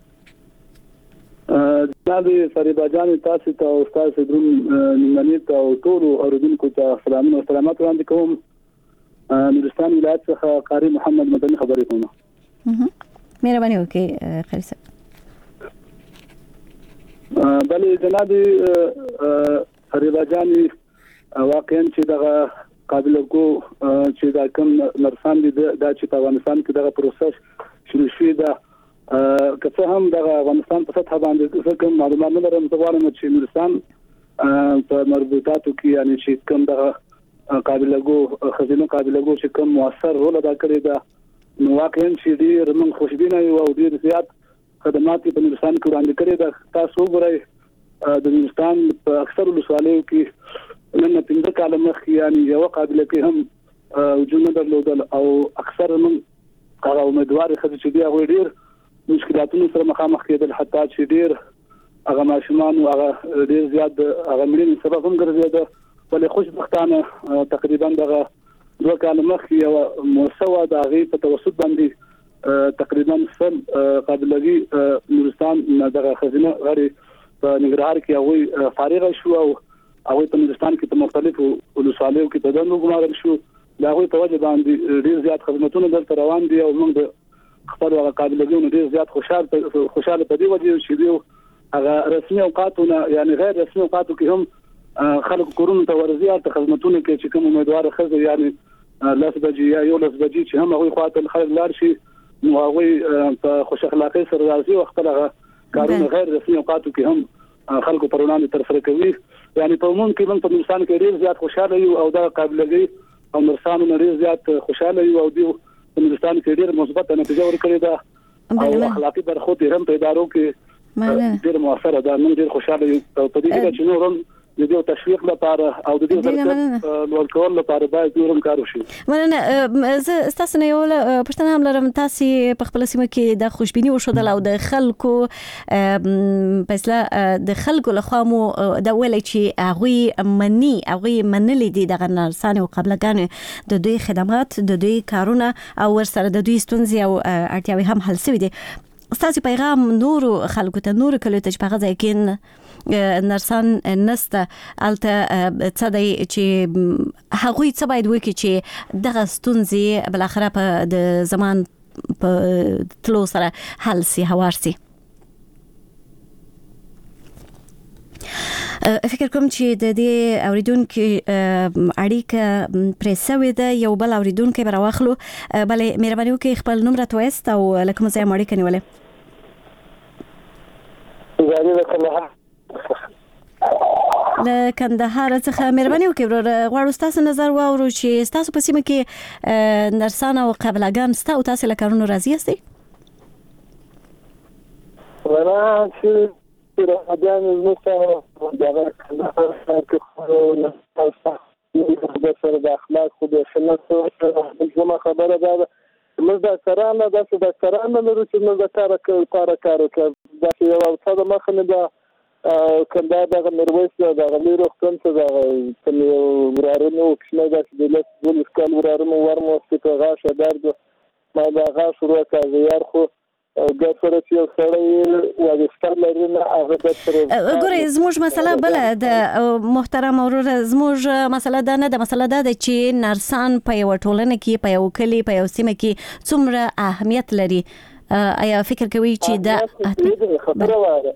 جناب فریبا جان تاسو ته او تاسو درون نیمګړی ته او ټول اوریدونکو ته سلامونه او سلامات وړاندې کوم نورستان ولایت څخه قاری محمد مدني خبرې کوم مهرباني وکړئ خیر صاحب بلې جناب فریبا جان واقعا چې دغه قابل کو چې دا کوم نرسان دي دا چې په افغانستان کې دغه پروسس شروع شوی دا که څه هم د افغانستان په سطح باندې کوم معلومات نه لرم زه غواړم چې نورستان په مربوطاتو کې یعنی چې کوم د قابلګو خزینه قابلګو چې کوم موثر رول ادا کړی دا نو واقعا چې ډیر من خوشبینه یو او ډیر زیات خدمات په نورستان کې وړاندې کړی دا تاسو وګورئ د نورستان په اکثر ولسوالیو کې نن 15 کال مخکې یعنی یو قابلیت کې هم وجود درلودل او اکثر من هغه امیدوار خدای چې دی هغه ډیر مشکلاتونو سره مخامخ کېدل حتی چې ډیر هغه ماشومان او هغه ډیر زیات هغه ملي سبب هم ګرځیدل ولې خوشبختانه تقریبا دغه 2 کال مخکې یو موسسه د هغې په توسط باندې تقریبا سل قابلګي نورستان دغه خزینه غړي په ننګرهار کې هغوی فارغ شو او هغوی په نورستان کې په مختلفو ولسوالیو کې په دندو ګمارل شو د هغوی په وجه باندې ډېر زیات خدمتونه دلته روان دي او موږ د خپلو هغه قابلګیونو ډېر زیات خوشحاله په دې وجه چې دوی هغه رسمي اوقاتونه یعنی غیر رسمي اوقاتو کې هم خلک کورونو ته ورځي او خدمتونه کې چې کوم امیدوار خزه یعنی لاس بجې یا یو لاس بجې چې هم هغوی خواته خلک لاړ شي نو هغوی په خوش اخلاقۍ سره راځي او خپل هغه کارونه غیر رسمي اوقاتو کې هم خلکو پر وړاندې ترسره کوي یعنی په عموم کې موږ په نورستان کې ډېر زیات خوشاله یو او دا قابلګي او نورستانونه ډېر زیات خوشاله یو او دوی په نورستان کې ډېر مثبت نتیجه ورکړې ده او اخلاقي برخورد یې هم په ادارو کې ډېر مؤثره ده موږ ډېر خوشاله یو په دې کې چې نور هم د دې تشویق لپاره او د دې ظرفیت لوړ کول لپاره باید نورم کار وشي. مننه زه تاسو نه یو پښتنه هم لرم تاسو په خپل سیمه کې د خوشبینی وشودل او د خلکو پسله د خلکو لخوا مو د ولې چې هغه منلي دي د نرسانو او قبلګانو د دوی خدمات د دوی کارونه او ورسره د دوی ستونزې او اړتیاوې هم حل شوي دي. ستاسو پیغام نورو خلکو ته نورو کلیو ته په غځای کې نرسان نسته الته څه دی چې هغوی څه باید وکړي چې دغه ستونزې بل اخره په د زمان په تلو سره حل سي هوار سي. فکر کوم چې د دې اوریدونکو اړیکه پرسوي ده یو بل اوریدونکو به راوخلو بلې مهرباني وکړئ خپل نوم راته وایست او لکه مو ځای اړیکه نیولې. له کندهار څخه مهرباني وکړئ غواړو ستاسو نظر واورو چې ستاسو په سیمه کې نرسان او قبلګان ستا او تاسو له کارونو راضي یاستئ؟ اجان زموږ دغه کندهار کې خو د سره د اخلاق خو د خلکو کومه خبره ده موږ د سرانه د سرانه لرو چې موږ د کار کوي دا یو څه د مخ نه ده کنده د میرویس د غلی روختن څه د ورارونو کښنه د دولت کال ورارونو ورمو چې غاښه درد ما دا غاښ ورته زیار خو ګټره چې سره وایستل لري نه هغه ګټره ګورې زموږ مسله بل د محترم اورور زموږ مسله دا نه د مسله دا چې نرسان په یو ټولنه کې په یو کلی په یو سیمه کې څومره اهمیت لري آیا فکر کوي چې دا خبره واره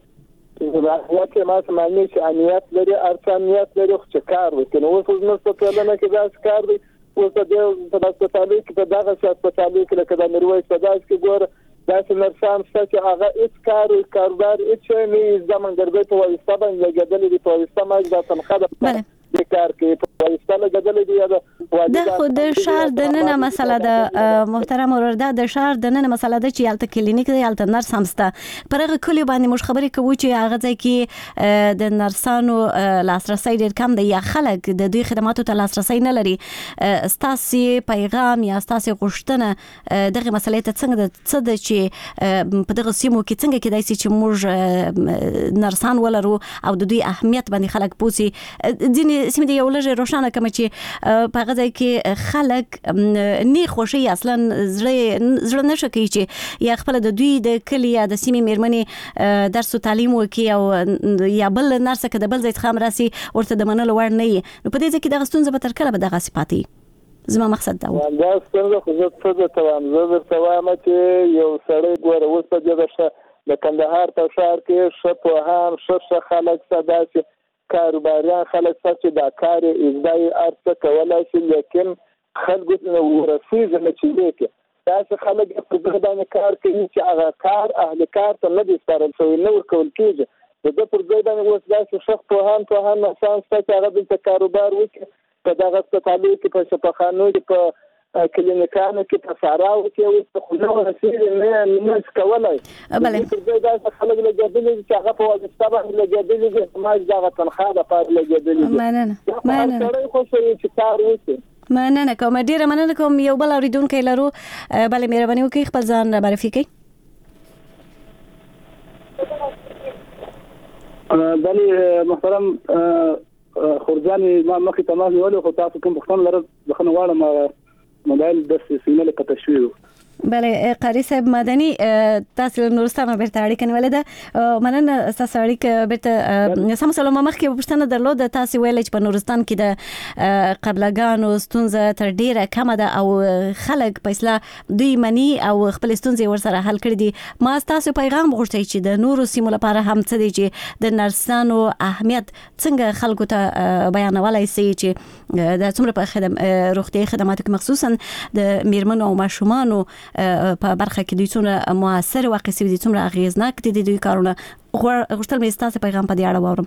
اهمیت ما سمعني چې اهمیت لري ارکانیت لري چې کار وکړي نو اوس موږ په ټولنه کې دا کار دی اوس د هسپتالي کې په دغه هسپتالي کې لکه د میرویس په داس کې ګوره داسې نرسان شته چې هغه هیڅ کاروبار هیڅ نه زمون ګرځي په وایسته باندې لګېدلې دي په وایسته ما د تنخواه د کار کوي په وایسته لګېدلې دي د خو د شهر د ننه مسله ده محترم ورده د شهر د ننه مسله ده چې یالته کلینیک دی یالته نرس هم سته پر هغه کلی باندې موږ خبرې کوو چې هغه ځای کې د نرسانو لاسرسي ډېر کم دی یا خلک د دوی خدماتو ته لاسرسي نه لري ستاسو پیغام یا ستاسو غوښتنه دغه مسلې ته څنګه ده څه ده چې په دغه سیمو کې څنګه کېدای شي چې موږ نرسان ولرو او د دوی اهمیت باندې خلک پوسي ځینې سیمې د یو لږ روښانه کوم چې په هغه ځای کې خلک نه خوشي اصلا زړه نشه کوي چې یا خپل د دوی د کلی یا د سیمې میرمنې درس او تعلیم وکي او یا بل نرسه کې د بل ځای څخه راسي ورته د منلو وړ نه وي نو په دې ځکه دغه ستونزه به تر کله به دغه صفاتي زما مقصد دا و دا څنګه خو زه څه ته زه توایم چې یو سړی ګوره اوس په دغه د کندهار په شهر کې شپه هم شش خلک صدا چې کاروباریان خلک چې دا کار ازدای ارڅ کولای شي لیکن خلک نو ورسیږي نه چې لیکي تاسو خلک په دغه باندې کار کوي چې هغه کار اهل کار ته نه دي سپارل شوی نو ورکول کیږي د پر ځای باندې اوس داسې شخص په هم نشان چې هغه د کاروبار وکړي په دغه سپټالو کې په شفاخانو کې په کلینیکانو کې په ساراو کې او په نو رسېږي نه کولای بله دا خلک لګېدلي چې هغه په واسطه باندې لګېدلي چې ما دغه تنخواه د پاره لګېدلي مننه خو چې کار وکړي مننه کوم ډیره مننه کوم یو بل اوریدونکو لرو بله مهرباني وکړئ خپل ځان معرفي کړئ بله محترم خورجاني ما مخکې تماس نیولې خو تاسو کوم پوښتنه لرئ بخښنه غواړم موبایل د سیګنال قطع شوی بله قاری صاحب مدني تاسو نورستان بیرته اړیکه نیولې ده مننه تاسو اړیکه بیرته سم سلام مخکې پوښتنه درلوده تاسو ویل چې په نورستان کې د قبلګانو ستونزه تر ډیره کم ده او خلک په اصطلاح دوی مني او خپل ستونزې ورسره حل کړي دي ما تاسو پیغام غوښتي چې د نورو سیمو لپاره هم څه دي چې د نرسانو اهمیت څنګه خلکو ته بیانولای شي چې د څومره په روغتي خدماتو کې مخصوصا د میرمنو او ماشومانو په برخه کې دوی څومره موثر واقع سي دي څومره اغیزناک دي دوی کارونه غوښتل مې تاسو پیغام په دې اړه واورم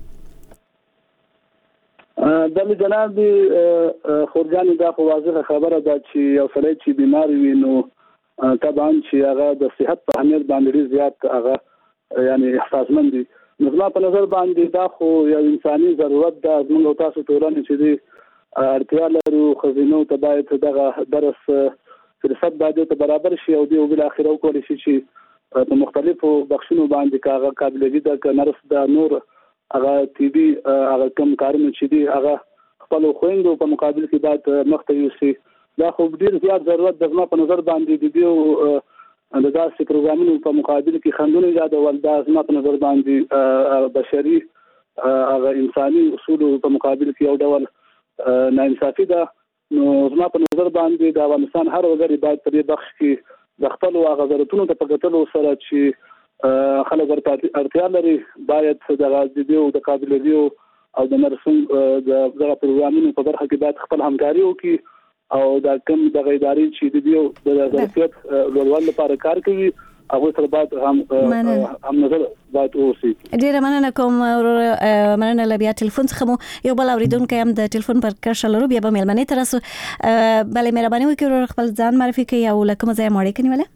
د جناب خورجاني دا خو واضحه خبره ده چې یو سړی چې بیمار وي نو طبعا چې هغه د صحت په اهمیت باندې زیات هغه یعنی احساسمند دي نو زما په نظر باندې دا خو یو انساني ضرورت ده موږ تاسو ټولنه چې دي اړتیا لرو خزینو ته باید دغه درس فرصت باید ته برابر شي او دی بل اخر او کول شي چې په مختلفو بخشونو باندې کاغه قابلیت ده ک نرس د نور هغه ټي بي هغه کم کارونه چې دي هغه خپل خويندو په مقابل کې باید مخته یوسي دا خو ډیر زیات ضرورت د په نظر باندې د دیو د داسې پروګرامونو په مقابل کې خندونه یاد ول دا زما په نظر باندې بشري هغه انساني اصول په مقابل کې یو ډول ناانصافي ده نو زما په نظر باندې د افغانستان هر وګړي باید په دې بخش کې د خپل غوښتنو ته په کتلو سره چې خلک ورته اړتیا لري باید د غازیو د قابلیتو او د نرسنګ د پروګرامونو په برخه کې باید خپل همکاري وکړي او دا کوم د غیداري چې د دیو د ظرفیت لوړولو لپاره کار کوي هغه سره باید هم نظر باید اوسي ډیره مننه کوم مننه لبیا ټلیفون څخه مو یو بل اوریدونکو هم د ټلیفون پر کرښه لرو بیا به مېلمنې ترسو بلې مهرباني وکړئ خپل ځان معرفي کړئ او لکه مزه مړی کنيوله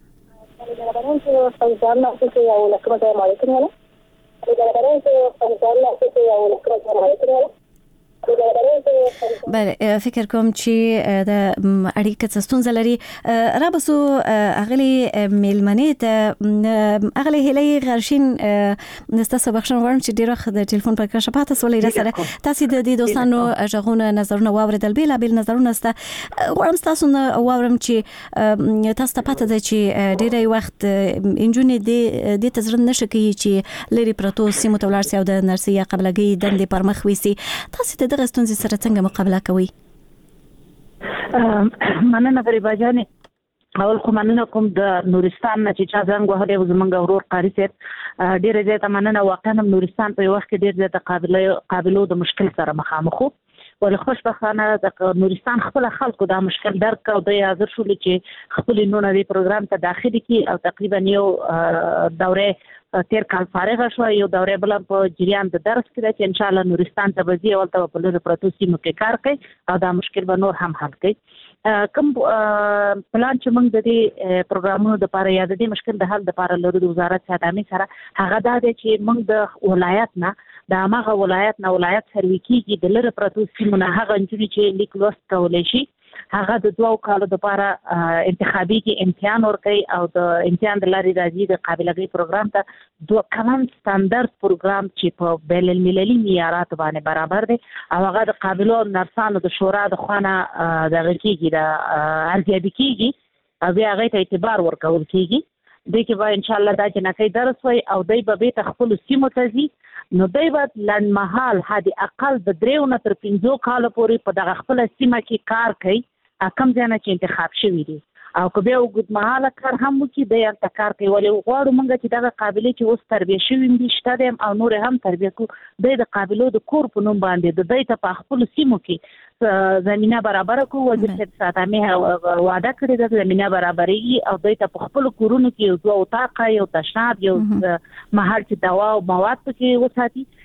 بله فکر کوم چې د اړیکه څستون زلري را بسو اغلی میلمنې ته اغلی هلي غرشین نستاسو بخښن غواړم چې ډیر وخت د ټلیفون پر کرښه پاتې سولې سره تاسو د دې دوستانو ژغونه نظرونه واوریدل بیل نظرونه ست غواړم تاسو واورم چې تاسو ته پاتې ده چې ډیری وخت انجونې د تزرن نشکی چې لري پروتو سیمو تولار سي او د نرسي قبلګي دندې پر مخ ويسي تاسو دغه ستونزې سره څنګه مقابله کوي مننه فریبا جانې اول خو مننه کوم د نورستان نه چې چا څنګه وهله زمونږ ورور قاری صاحب ډیره زیاته مننه واقعا نورستان په وخت کې ډیر زیاته قابلو د مشکل سره مخامخ ول خوشبختانه د نورستان خپل خلکو دا مشکل درک او د حاضر شول چې خپل نونه دی پروګرام ته داخلي کی او تقریبا یو دوره تیر کال فارغ شو یو دوره بل په جریان د درس کې چې ان شاء الله نورستان ته وځي او ته په لور پروتو سیمو کې کار کوي او دا مشکل به نور هم حل کوي کوم پلان چې موږ د دې پروګرامونو د لپاره یا د دې مشکل د حل لپاره لرو د وزارت خدمات سره هغه دا دی چې موږ د ولایت نه د هغه ولایت نه ولایت سروي کېږي د لره پروتو سیمو نه هغه چې لیک لوست کولای شي هغه د 2 کالو لپاره انتخابي کې امتحان ورکړي او د امتحان د لارې راځي د قابلیت پروګرام ته 2 کلن سټانډرډ پروګرام چې په بین المللي معیارات باندې برابر دی او هغه د قابلو نرسانو د شورا د خوانه د غکیږي د ارزیابي کېږي او بیا هغه ته اعتبار ورکول کېږي د کې به ان شاء الله دا جنکې درس وي او دای به تخپل سیمو ته ځي نو دای به لن محل هدي اقل د 3 نه تر 5 کال پورې په دغه خپل سیمه کې کار کوي کم ځنه چې انتخاب شوی دي او که بیا وګد مهاله کار هم وکي د یان تکار کوي ولې غواړو مونږ چې دغه قابلیت چې اوس تربیه شوی دي شته او نور هم تربیه کو د قابلیت د کور په نوم باندې د دې ته په خپل سیمو کې زمينه برابر کو وزیر ساتمه وعده کړی د زمينه برابرۍ او د ته په خپل کورونو کې یو اتاق یو تشناب یو محل چې دوا او مواد کې وساتي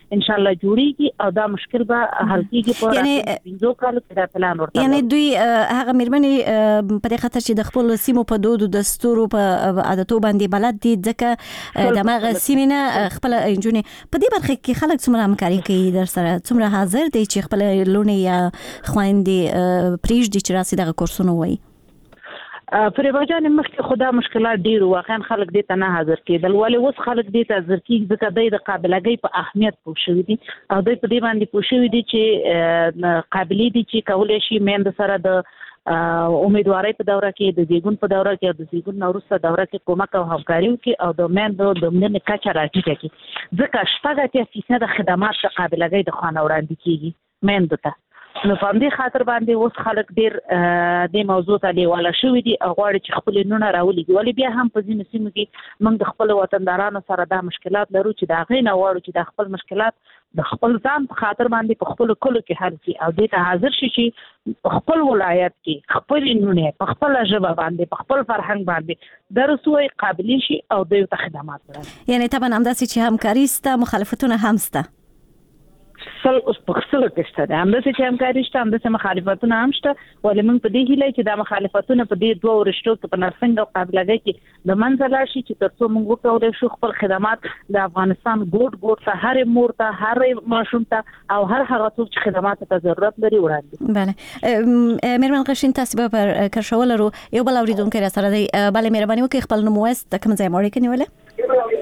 ان شاء الله جوړيږي او دا مشکل به حل کیږي په پنځو کالو کې دا پلان ورته یعنی دوی هغه مېرمنې په دې خاطر چې د خپل سیمو په دود او دستور په عادتو باندې بلد دي ځکه د ماغه سیمینه خپل انجونی په دې برخه کې خلک څومره همکاري کوي در سره څومره حاضر دي چې خپل لونې یا خويندې پریږ دي چې راسي دغه کورسونه وایي فریبا جان مخکې خدا مشکلات ډیر واقعا خلک دې ته نه حاضر کېدل ولې اوس خلک دې ته حاضر کېږي ځکه د قابلیت په اهمیت پوه شوي دي او دوی په دې باندې پوه شوي دي چې قابلیت دي چې کولای شي میند سره د امیدوارۍ په دوره کې د زیږون په دوره کې او د زیږون وروسته دوره کې کومک او همکاري وکړي او د میند د مړینې کچه راټیټه کړي ځکه 80% د خدمات د قابلیت د خانه وړاندې کیږي میند ته نو په دې خاطر باندې اوس خلک ډیر د موضوع ته لیواله شوی دي او غواړي چې خپل نونه راولي ولې بیا هم په ځینو سیمو کې موږ د خپل وطندارانو سره دا مشکلات لرو چې دا غي نه وړو چې د خپل مشکلات د خپل ځان په خاطر باندې په خپل کلو کې حل شي او دې ته حاضر شي چې په خپل ولایت کې خپل نونه په خپل ژبه باندې په خپل فرهنګ باندې درسوي قابل شي او د خدمات ورکړي یعنی طبعا همداسې چې همکاري ستا مخالفتونه هم ستا اوس په خپل کې شته همداسې چې همکاري شته همداسې مخالفتونه هم شته ولې موږ په دې هیله چې دا مخالفتونه په دې دوه ورشتو کې په نرسنګ او قابلیت کې د منځ لاړ شي چې ترڅو موږ وکړو شو خپل خدمات د افغانستان ګوټ ته هر مور ته هر ماشوم ته او هر هغه څوک چې خدمات ته ضرورت لري وړاندې بله مېرمن قشین تاسو به پر کرشول رو یو بل اوریدونکو را سره دی بله مهرباني وکړئ خپل نوم واست کوم ځای مړ کې نیولې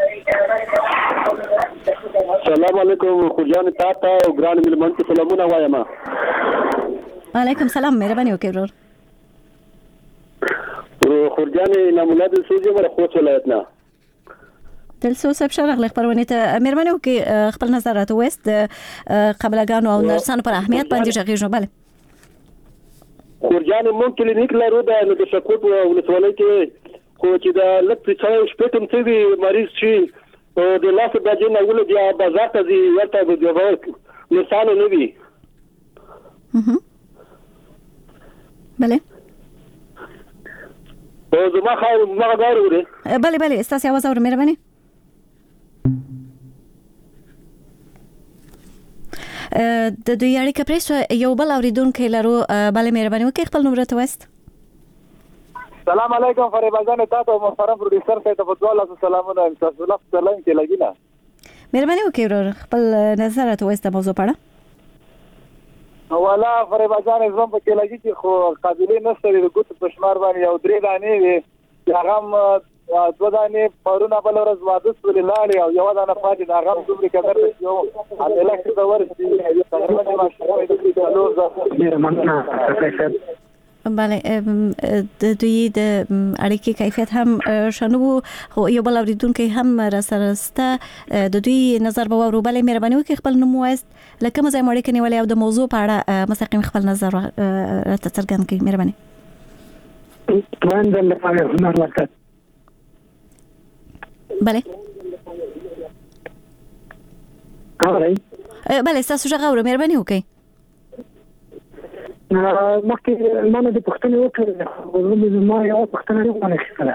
السلام علیکم خورجان تاته او ګران ملمن ته سلامونه وایم. وعلیکم سلام مهرباني وکړئ ورور خورجان نامولا د سوجي مر خوښ ولایت نه دلسو صاحب شرغ خبرونه ته مهرباني وکړئ خپل نظرات وست قبلګانو او نرسانو پر اهمیت باندې ژغېږو بله خورجان مونږ کلینیک لرو د شکوت ولسوالۍ کې خو چې دا لکه څه شپږم څه مریض شي د لاس د جن اول بیا بازار ته دی ورته د نرسانو نه وي بله او زما خو ما غواړم بله استاسي आवाज اور مهرباني د دوی اړیکه پرې یو بل اوریدونکو لرو بله مهرباني وکړئ خپل نمبر ته واست. سلام علیکم فریبا جان تاسو محترم پروډوسر ته په دواله سلامونه تاسو له سلام کې لګینا مهرباني وکړئ خپل نظرات واست موضوع پړه والا فریبا جان زم په کې لګی چې خو قابلیت نشته د ګوت په شمار باندې یو درې دانې وي هغه دوه دانې پرونه بل ورځ واده سولې لاړې او یو دانه پاتې دا هغه دومره قدر یو اله کې دا ورسې تقریبا ماشوم بله د دوی د اړیکې کیفیت هم شنو خو یو بل اوریدونکو هم را سره سته د دوی نظر به ورو بله مهرباني وکړئ خپل نوم واست لکه مزه مړ کې نیولې او د موضوع په اړه مستقیم خپل نظر راته څرګند کړئ مهرباني وړاندې لپاره هنر ورته بله بله تاسو څنګه اورئ مهرباني وکړئ مخکې ما نه د پښتنې وکړه ما یو پښتنه نه وکړه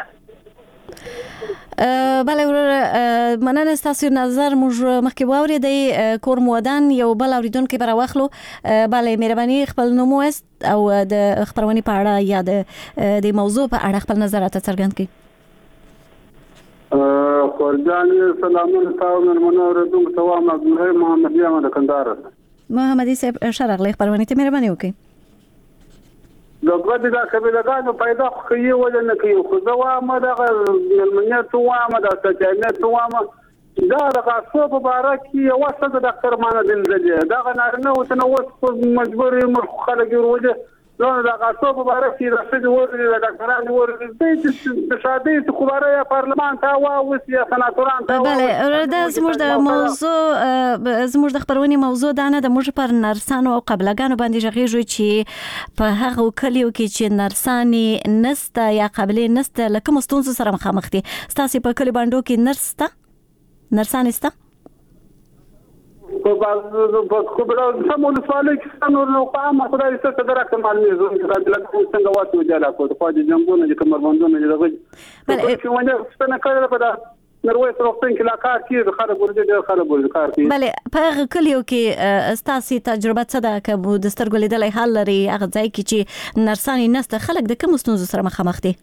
بله ورور مننه ستاسو نظر موږ مخکې واورېدی کور مودان یو بل اوریدونکو به راواخلو بله مهرباني خپل نوم واست او د خبرونې په اړه یا د موضوع په اړه خپل نظرات څرګند کړئ. خورجان سلامونه تاسو مرمنه اوریدونکو ته وایم محمد یما د کندهار محمدي صاحب شرغلی خبرونه ته مهرباني وکړئ. دغه د قبیلګانو پیدا کوي ولا نه کوي خو زه وایم دا ملمنیت وایم دا تجارت وایم دا د قصو په باره کې یو څه د ډاکټر مان دلځي دا نه وته نو مجبور یم خلک وروجه نو دا قصو په باره کې راځي ورته د ډاکټرانو ورته د شادي خبره یا پارلمان ته او سیا سناتوران ته بله دا زموږ د موضوع زموږ د خبرونې موضوع دا نه د موږ پر نرسانو او قبلګانو باندې ژغېږو چې په هغه کلیو کې چې نرسانې نسته یا قبلې نسته لکه مستونزو سره مخامخ دي ستاسو په کلی باندې کې نرسانې سته په خبره سمول سوال کې نو قام خدای ستاسو درکه معلومه زه چې څنګه واسو جلا کو په دې جنګونو چې کومرمندونو دغه بل چې ونه ستنه کړل په دا نرويس روغتون کې لا کار کوي خلک ورته خلک ورته کار کوي. بله په هغه کلیو کې ستاسو تجربه څه ده که د سترګو لیدلای حل لري هغه ځای کې چې نرسانې نسته خلک د کوم ستونزو سره مخامخ دي؟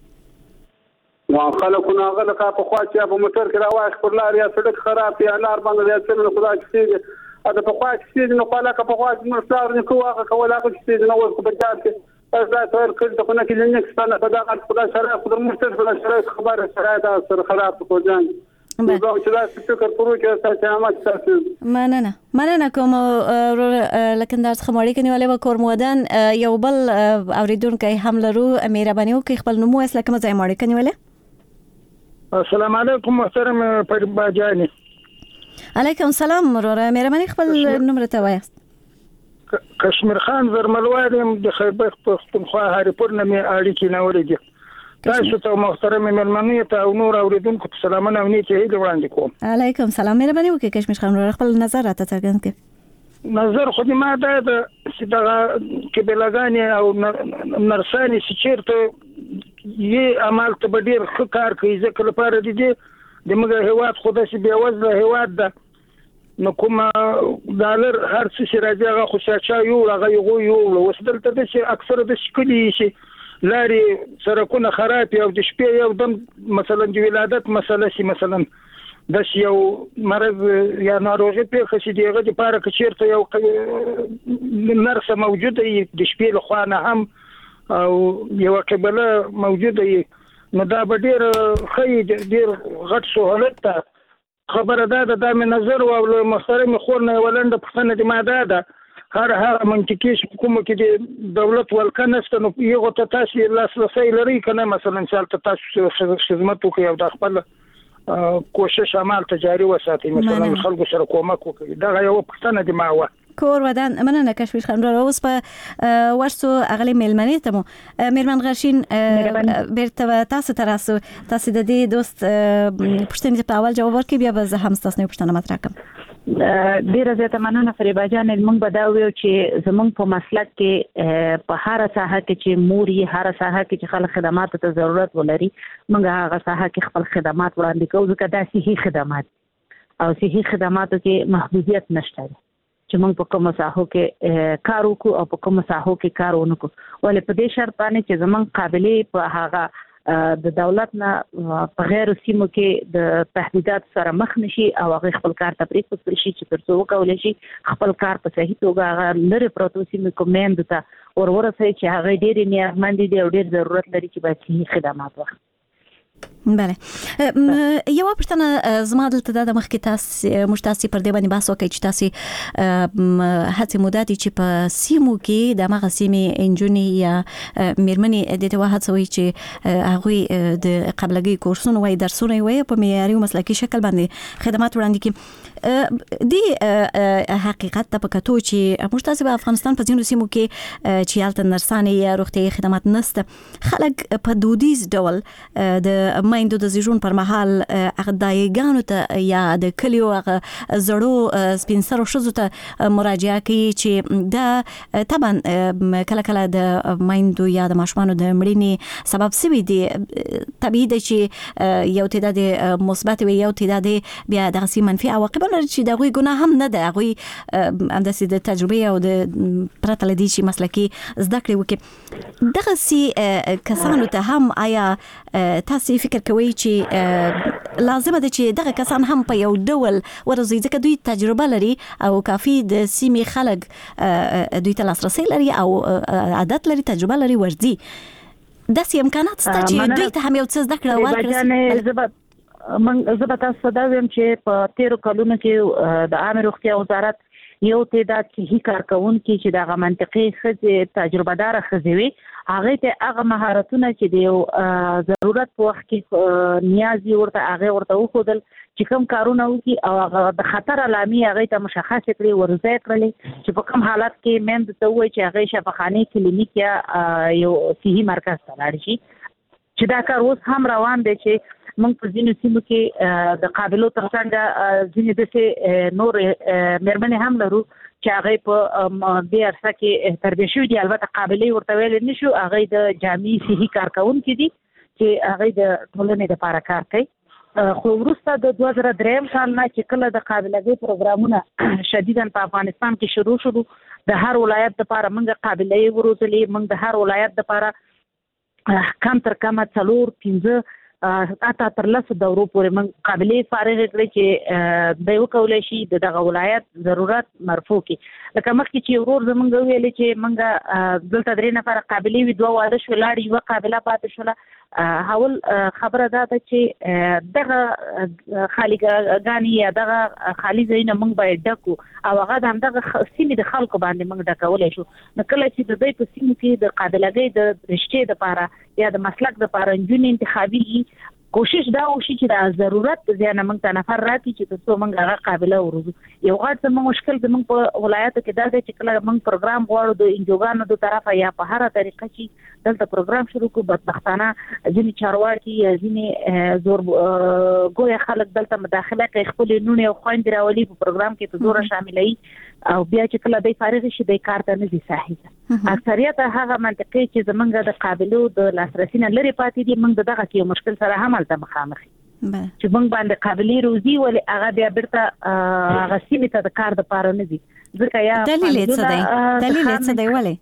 خلکونه هغه لکه په خوا چې په موټر کې راوایخ پر لار یا سړک خراب یا لار باندې یا څه نه خدای چې دا په خوا کې نو خلا که په خوا کې مرسار نه کوه هغه کول هغه چې نو ورته په جار کې دا څور کړ ته نه کې لنکس ستانه په دا خدای سره خدای موټر په سره خبره سره دا سره خراب کو ځان نو چې دا فکر پرو چې تاسو عامه تاسو مننه کوم لکندار خماړي کني ولې وکور مودن یو بل اوریدونکو هم لرو مهرباني وکړئ خپل نوم وسله کوم ځای ماړي کني ولې. السلام علیکم محترم پرباجانی. علیکم السلام وروره مهرباني خپل نوم راته وایاست. کشمیر خان زرملوارم د خیبر پختونخوا هریپور نه مې اړیکې نه ورېږي. تاسو ته محترم مېلمنو ته او نور اوریدونکو ته سلامونه او نیت هیله وړاندې کوم. علیکم السلام مهرباني وکړئ کشمیر خان وروره خپل نظر راته څرګند کړئ. نظر خو دې ما دا چې دغه کبلګانې او نرسانې چې چېرته یې عمل ته به ډېر ښه کار کوي ځکه لپاره د دې د موږ هېواد خو داسې بېوزله هېواد ده نو کومه ډالر هر څه چې راځي هغه خو چا یوړ هغه یې یوړ اوس دلته داسې اکثره داسې کلي چې لارې سړکونه خراب او د شپې یو دم مثلا د ولادت مسله شي مثلا داسې یو مرض یا ناروغي پېښه شي د هغه دپاره که چېرته یو نرسه موجوده وي د شپې له خوا نه هم او یوه قبله موجوده وي نو دا به ډېر ښه ډېر غټ سهولت ده. خبره دا ده دا مې نظر او له محترمې خور نه یوه لنډه پوښتنه د ما دا ده هر هغه منطقي چې کومه کې د دولت ولکه نشته نو هغو ته تاسې لاسرسی لرئ که نه مثلا چې هلته تاسو خدمت وکړئ او دا خپل کوشش عمل ته جاري وساتئ مثلا خلکو سره کومک وکړئ دغه یوه پوښتنه د ما وه. کور ودان مننه کشمیر خان را اوس په ورسو اغلی مېلمنې ته مو مېرمن غرشین بیرته تاسو ته راسو تاسو د دې دوست پوښتنې په اول جواب ورکړئ بیا به زه هم ستاسو پوښتنه مطرح کړم. ډیره زیاته مننه فریبا جان موږ به دا ویو چې زموږ په مسلک کې په هر ساحه کې چې موري هر ساحه کې چې خلک خدمات ته ضرورت ولري موږ هغه ساحه کې خپل خدمات وړاندې کوو ځکه دا صحي خدمات او صحي خدماتو کې محدودیت نشته چې موږ په کومه ساحو کې کار وکړو او په کومه ساحو کې کار ونه کړو ولې په دې شرط باندې چې زموږ قابلیت په هغه د دولت نه په غیر سیمو کې د تهدیدات سره مخ نشي او هغه خپل کار ته پریښودل شي چې ترڅو وکولای شي خپل کار په صحیح توګه هغه لري پروتو سیمو کومند ته ورسوي چې هغه ډېر نیازمند دي او ډېر ضرورت لري چې باید صحیح خدمات ورکړي. بله یو پښتنه زما دلته د مخکې تاسو مشتاسي پر دې باندې بحث وکړي چې تاسو هڅه موداتي چې په سیمو کې د مغه سیمې انجونی یا میرمنې د ته هڅوي چې هغه د قبلګي کورسونه وای درسونه وای په معیاري او مسلکي شکل باندې خدمات وړاندې کړي. دی حقیقت ته پکاتو چې مشتاسي په افغانستان په ځینو سیمو کې چې حالت نرسانې یا روغتي خدمات نشته خلک په دودیز ډول د مایندو د زیږون پر مهال هغه دایګانو ته یا د کلیو هغه زړو سپینسرو ښځو ته مراجعه کوي چې دا طبعا کله کله د مایندو یا د ماشومانو د مړینې سبب سوي دي طبیعي ده چې یو تعداد مثبت وي یو تعداد بیا دغسې منفي عواقب لري چې د هغوی ګناه هم نه ده هغوی همداسې د تجربې او د پرته له دې چې مسلکي زده کړې وکړي دغسې کسانو ته هم آیا تاسو فکر کوي چې لازمه ده چې دغه کسان هم په یو ډول ورزي ځکه دوی تجربه لري او کافي د سیمې خلک دوی ته لاسرسی لري او عادت لري تجربه لري ورزي داسې امکانات شته چې دوی ته هم یو څه زده کړه ورکړي. من زه به تاسو ته وایم چې په 13 کلونو کې د عامه روغتیا وزارت یو تعداد صحي کارکونکي چې دغه منطقي ښځې تجربه دار ښځې وي هغه ته هغه مهارتونه چې د ضرورت په وخت کې نیازي ورته هغه ورته وښودل چې کوم کارونه وکړي او هغه د خطر علامې هغه ته مشخص کړي ورځي کړلې چې په کوم حالت کې مند ته وایي چې هغه شفاخانه کلینیک یا یو صحي مرکز ته لاړ شي چې دا کار اوس هم روان دی چې موږ په ځینو سیمو کې د قابلو ترڅنګ ځینې داسې نور مېرمنې هم لرو چې هغه په دې عرصه کې تربیه شوي دي البته قابلې ورته ویلی نه شو هغه د جامعي صحي کارکونکي دي چې هغه د ټولنې دپاره کار کوي خو وروسته د 2003 کال نه چې کله د قابلګۍ پروګرامونه شدیداً په افغانستان کې شروع شول د هر ولایت لپاره موږ قابلې وروزلې موږ د هر ولایت لپاره کم تر کمه 4-5 اته تر لاسو دورو پورې موږ قابلې فارغ کړې چې د یو کولای شي دغه ولایت ضرورت مرفوع کړي لکه مخکې چې ورور زمونږ ویلې چې موږ دلته 3 نفر قابلې وي 2 واده شو لاړ یو قابله پاتې شوله حاول خبره ده چې دغه خالی غاني یا دغه خالی ځایونه موږ باید ډکو او هغه د همدغه سیمې د خلکو باندې موږ ډکولای شو نو کله چې د دې په سیمو کې د قابلګۍ د رشتې لپاره یا د مسلک لپاره نجونې انتخابي کوشش دا وشي چې د ضرورت ځانه موږ ته نفر راکړي چې تاسو موږ هغه قابله ورزو یو غاټ زموږ مشکل زموږ په ولایتو کې دا دی چې کله موږ پروګرام غواړو د انجوګانو د طرفه یا په هر طریقه چې دلته پروګرام شروع کو بدبختانه ځینې چارواکي یا ځینې زور ګویا خلک دلته مداخله کوي خپل نونه او خويند راولي په پروګرام کې په زور شاملوي او بیا چې کله د فارغ شي د کار ته نه دي صحیح اکثریت هغه منطقې چې زمونږ د قابلو د لاسرسي نه لري پاتې دي موږ دغه کې مشکل سره هم ته مخامخ چې موږ باندې قابلې روزي ولې هغه بیا برته هغه سیمه ته د کار د پاره نه دي ځکه یا دلیل څه دی ولې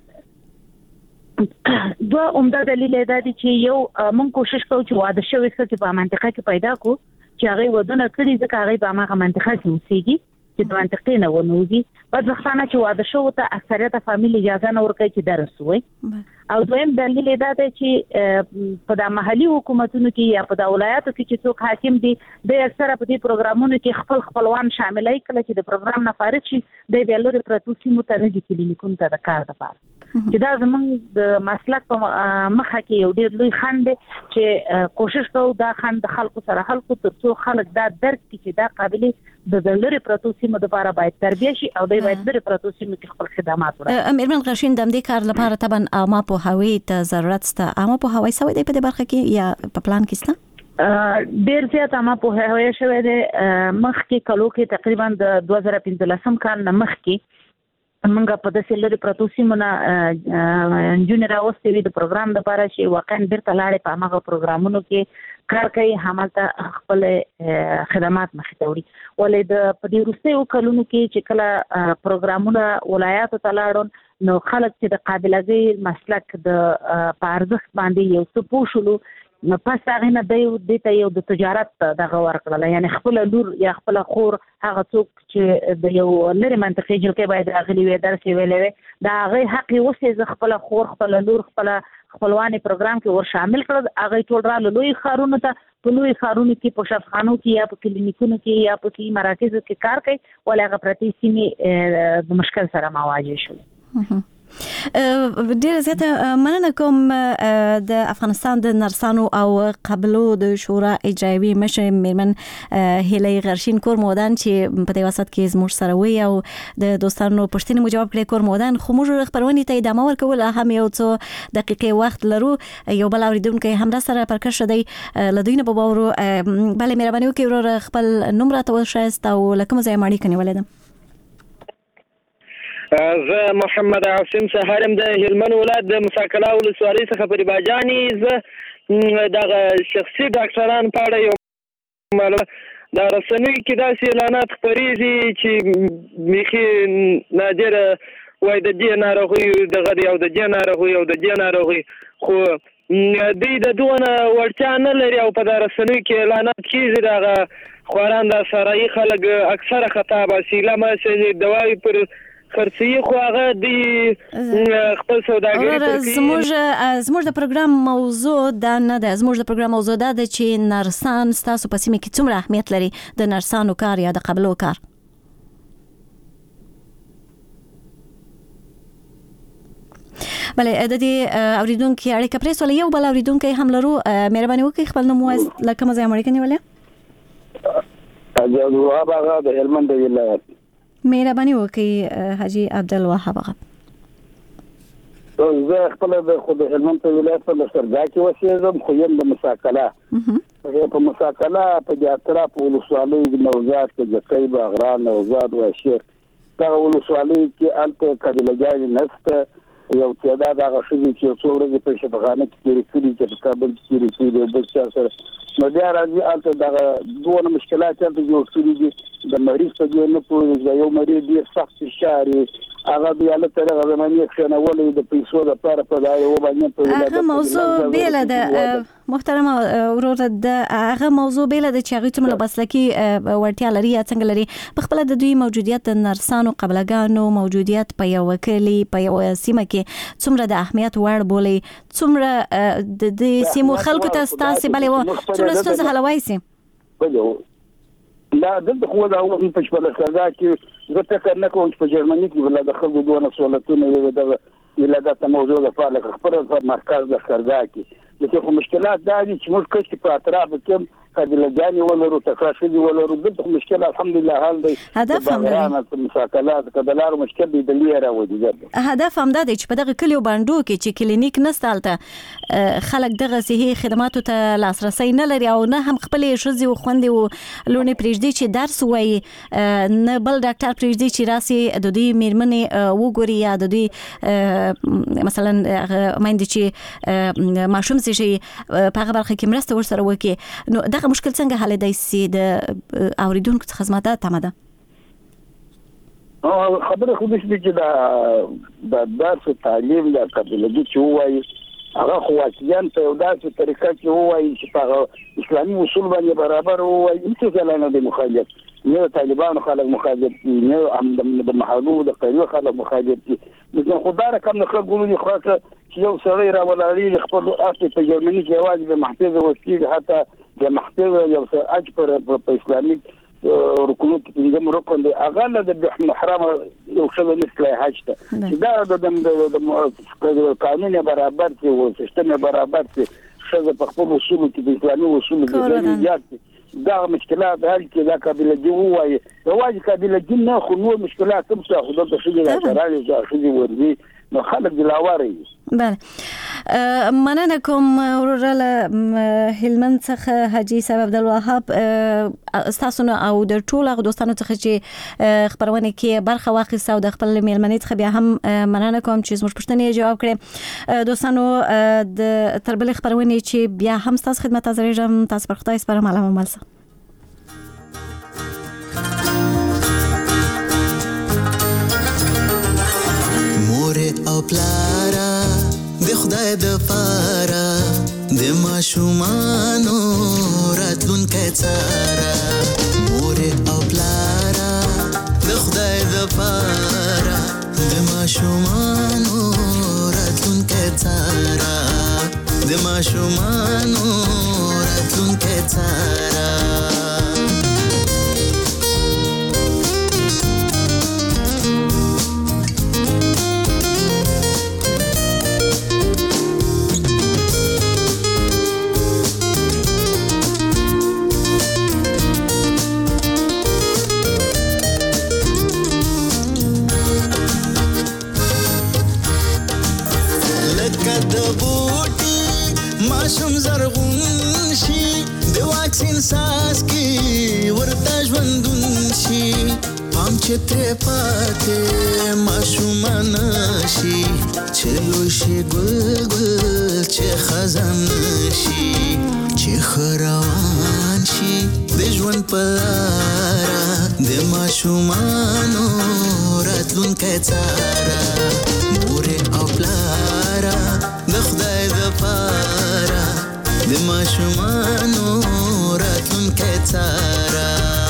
دوه عمده دلیل دا دي چې یو موږ کوشش کوو چې واده شوی څه په منطقه کې پیدا کو چې هغه ودونه کړی ځکه هغه په هغه منطقه کې اوسېږي چې د منطقې نه ونوځي بدبختانه چې واده شو ته اکثریت فامیل اجازه نه ورکوي چې درس وي او دویم دلیل دا دی چې په د محلي حکومتونو کې یا په د ولایتو کې چې څوک حاکم دي د اکثره په دې پروګرامونو کې خپلوان شاملای کله چې د پروګرام نه فارغ شي د بیلوري پروتو سیمو ته نه دي کلینیکونو ته د کار لپاره چې دا زموږ د مسلک په مخه کې یو ډېر لوی خنډ دی چې کوشش کوو دا خنډ د خلکو سره حل کړو ترڅو خلک دا درک کړي چې دا قابلیت د بیلوري پروتو سیمو لپاره باید تربیه شي او د بیلوري پروتو سیمو کې خپل خدمات ورکړي میرمن غشین د دې کار لپاره طبعا عامه په هوی ته ضرورت سته عامه په هوی سوي دی په دې برخه کې یا په پلان کې سته ډیر زیات عامه په هوی شوی دی مخکې کلو کې تقریبا د 2015 کال نه مخکې منګه په داسې لري پروتو سیمونه انجینر اوسته وی د پروګرام د لپاره چې واقعا بیرته لاړې په هغه پروګرامونو کې کار کوي همالته خپل خدمات مخې ته وړي ولې د په دې وروستیو کلونو کې چې کله پروګرامونه ولایاتو ته لاړون نو خلک چې د قابلګۍ مسلک د پارځخ باندې یو څه پوښلو نو پس هغه نه د یو د تجارت دغه ورکړل یعنی خپل لور یا خپل خور هغه څوک چې د یو لري منطقې جوړ باید راغلي وي درس ویلې دا هغه حق اوسې خپل خور خپل لور خپلوان پروګرام کې ور شامل کړل هغه ټول را لوی خارونه ته په لوی خارونو کې په شفاخانو کې یا په کلینیکونو کې یا په مراکزو کې کار کوي ولې هغه پرتی سیمې د مشکل سره مواجه شول ډیره زیاته مننه کوم د افغانستان د نرسانو او قبلو د شورا اجرایوي مشر میرمن هیلې غرشین کور مودان چې په دې وسط کې زموږ سره وي او د دوستانو پوښتنې مو جواب کړی کور مودان خو موږ خبرونه ته ادامه ورکول هم یو څو دقیقې وخت لرو یو بل اوریدونکو هم را سره پرکښ دی لدوینه په باور بل مهرباني وکړئ ورور خپل نوم راته وښایست او لکه مزه ماړی کني ولیدم زه محمد عاصم سهارم د هلمند ولایت د مساکلا ولسوالۍ څخه په باجانی زه دغه شخصي ډاکټران په اړه یو معلومات د رسنیو کې داسې اعلانات خپرېږي چې میخي نادر وای د دې ناروغي دغه یو د دې ناروغي او د دې ناروغي خو دوی د دونه ورچا نه لري او په رسنیو کې اعلانات کیږي دغه خواران د سرای خلک اکثره خطا باسیله ما چې دوايي پر خرڅي خو هغه دی خپل سوداګري زموږ د پروګرام موضوع دا نه ده زموږ د پروګرام موضوع دا ده چې نرسان ستاسو په سیمه کې څومره اهمیت لري د نرسانو کار یا د قبلو کار بله د دې اوریدونکو اړیکه پرې سول یو بل اوریدونکو هم لرو مهرباني وکړئ خپل نوم لکه مزه مړی کني ولې عبدالوهاب هغه د هلمند ولایت مهرباني وکړئ حاجی عبدالوهاب هغه زه خپل د خود هلمند ولایت په سرګا کې اوسېږم خو یم د مساکلا په مساکلا په جاترا په ولسوالۍ د نوزاد کې د قیب اغران نوزاد او شیخ دا ولسوالۍ کې الته قبیله‌ګانې نشته یو تعداد هغه شوي چې څو ورځې په شفاخانه کې تیرې کړي چې په کابل کې تیرې کړي د بل څه سره نو بیا راځي البته دا دوه مشکلات ته جوړ شوي دي د مریض په دې نه پوهېږي یو مریض ډېر سخت فشار هغه بیا له تر هغه زمانه خنولې د پیسو د لپاره په دا یو باندې په هغه موضوع بیل ده محترم ورور د هغه موضوع بیل ده چې هغه څومره مسلکي ورتیا لري یا څنګه لري په خپل د دوی موجودیت د نرسانو قبلګانو موجودیت په یو کلی په یو سیمه کې څومره د اهمیت وړ بولي څومره د سیمو خلکو ته ستاسو بلې و څومره ستاسو حلوای سي لا دلته خو دا وخت په شپه لږه کې زه فکر نه کوم چې په جرمني کې ولا د خلکو دوه مسؤلیتونه یو د ولادت موضوع د فعال خبره په مرکز د خرګا کې چې کوم مشکلات دا دي چې موږ کښ په اطراف کې قبیلګانې ولرو تخاصدي ولرو دلته مشکله الحمدلله حال دی هدف هم دی مساکلات کډلار مشکل دی د لیره ودی هدف هم دی چې په دغه کلیو باندې کې چې کلینیک نستالته خلک دغه صحي خدماتو ته لاسرسي نه لري او نه هم خپل شذي او خوندې او لونې پرېږدي چې درس وایي نه بل ډاکټر پرېږدي چې راسي د دې میرمنې وګوري یا د دې مثلا مایند چې ماشوم شي په هغه برخه کې مرسته ورسره وکړي نو دغه مشکل څنګه حل دی سي د اوریدونکو خدمات ته ده خبره خو دې چې دا درس تعلیم د قبلګي چې وایي هغه خو واقعیان په یو داسې طریقه کې وایي چې په اسلامي اصول باندې برابر وایي هیڅ ځای نه دی مخالف نه طالبانو خلک مخالف نه هم د محلو د قریو خلک مخالف دي نو خدای رقم نه خلګونو دي خو چې یو سړی را ولاري خپل اصل په جرمني کې واجب محفوظ وسیله حتی د محفوظ یو اج په اسلامي رکوع کې رکن دی هغه د محرم یو څه مثل حج ته چې دا د قانون برابر کې او سیستم برابر کې څه په خپل اصول کې د اسلامي اصول کې دا مشکلات هل کې دا قبیلګي وایي واجب قبیلګي نه خو نور مشکلات هم څه خو د شګي راځي ځکه ورځي نو خلک دلاوري بله مننه کوم ورله هلمند څخه حاجی صاحب عبدالوهاب تاسو او د ټولو دوستانو څخه چې خبرونه کې برخه واخیسته او د خپل میلمنې څخه بیا هم مننه کوم چې زموږ پوښتنې جواب کړې دوستانو د تربل خبرونه چې بیا هم تاسو خدمت حاضرېږم تاسو پر خدای سپارم عالم ملسه او پلارا د خدای د پاره د ماشومانو راتلونکي څاره مور او پلارا د خدای د پاره د ماشومانو راتلونکي څاره د ماشومانو راتلونکي څاره ماشوم زرغون شي د واکسین ساس کی ورته ژوندون شي پام چې ترې پاتې ماشوم نشي چلو شي ګل ګل چې خزان شي چې خروان شي د ژوند په لاره د ماشومانو راتلونکي څاره مور او پلاره د خدای د پاره د ماشومانو راتلونکي څاره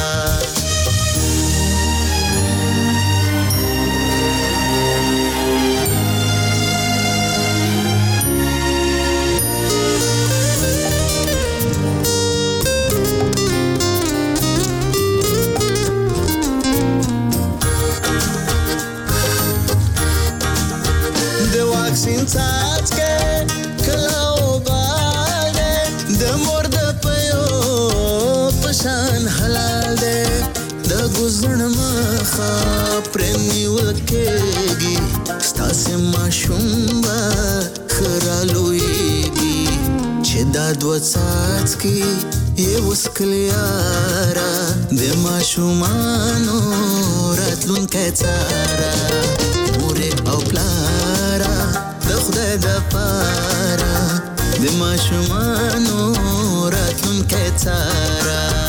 د واکسین څاڅکي کلاو باندې د مور د پيو پشان حلال ده د ګزن مخه پرمي وکيږي ستاسو ماشوم با خرالويږي چې دا دوه څاڅکي یو سکلیارا د ماشومانو راتلونکي څاره مور او پلارا د خدای د پاره د ماشومانو راتلونکي راتلونکي څارا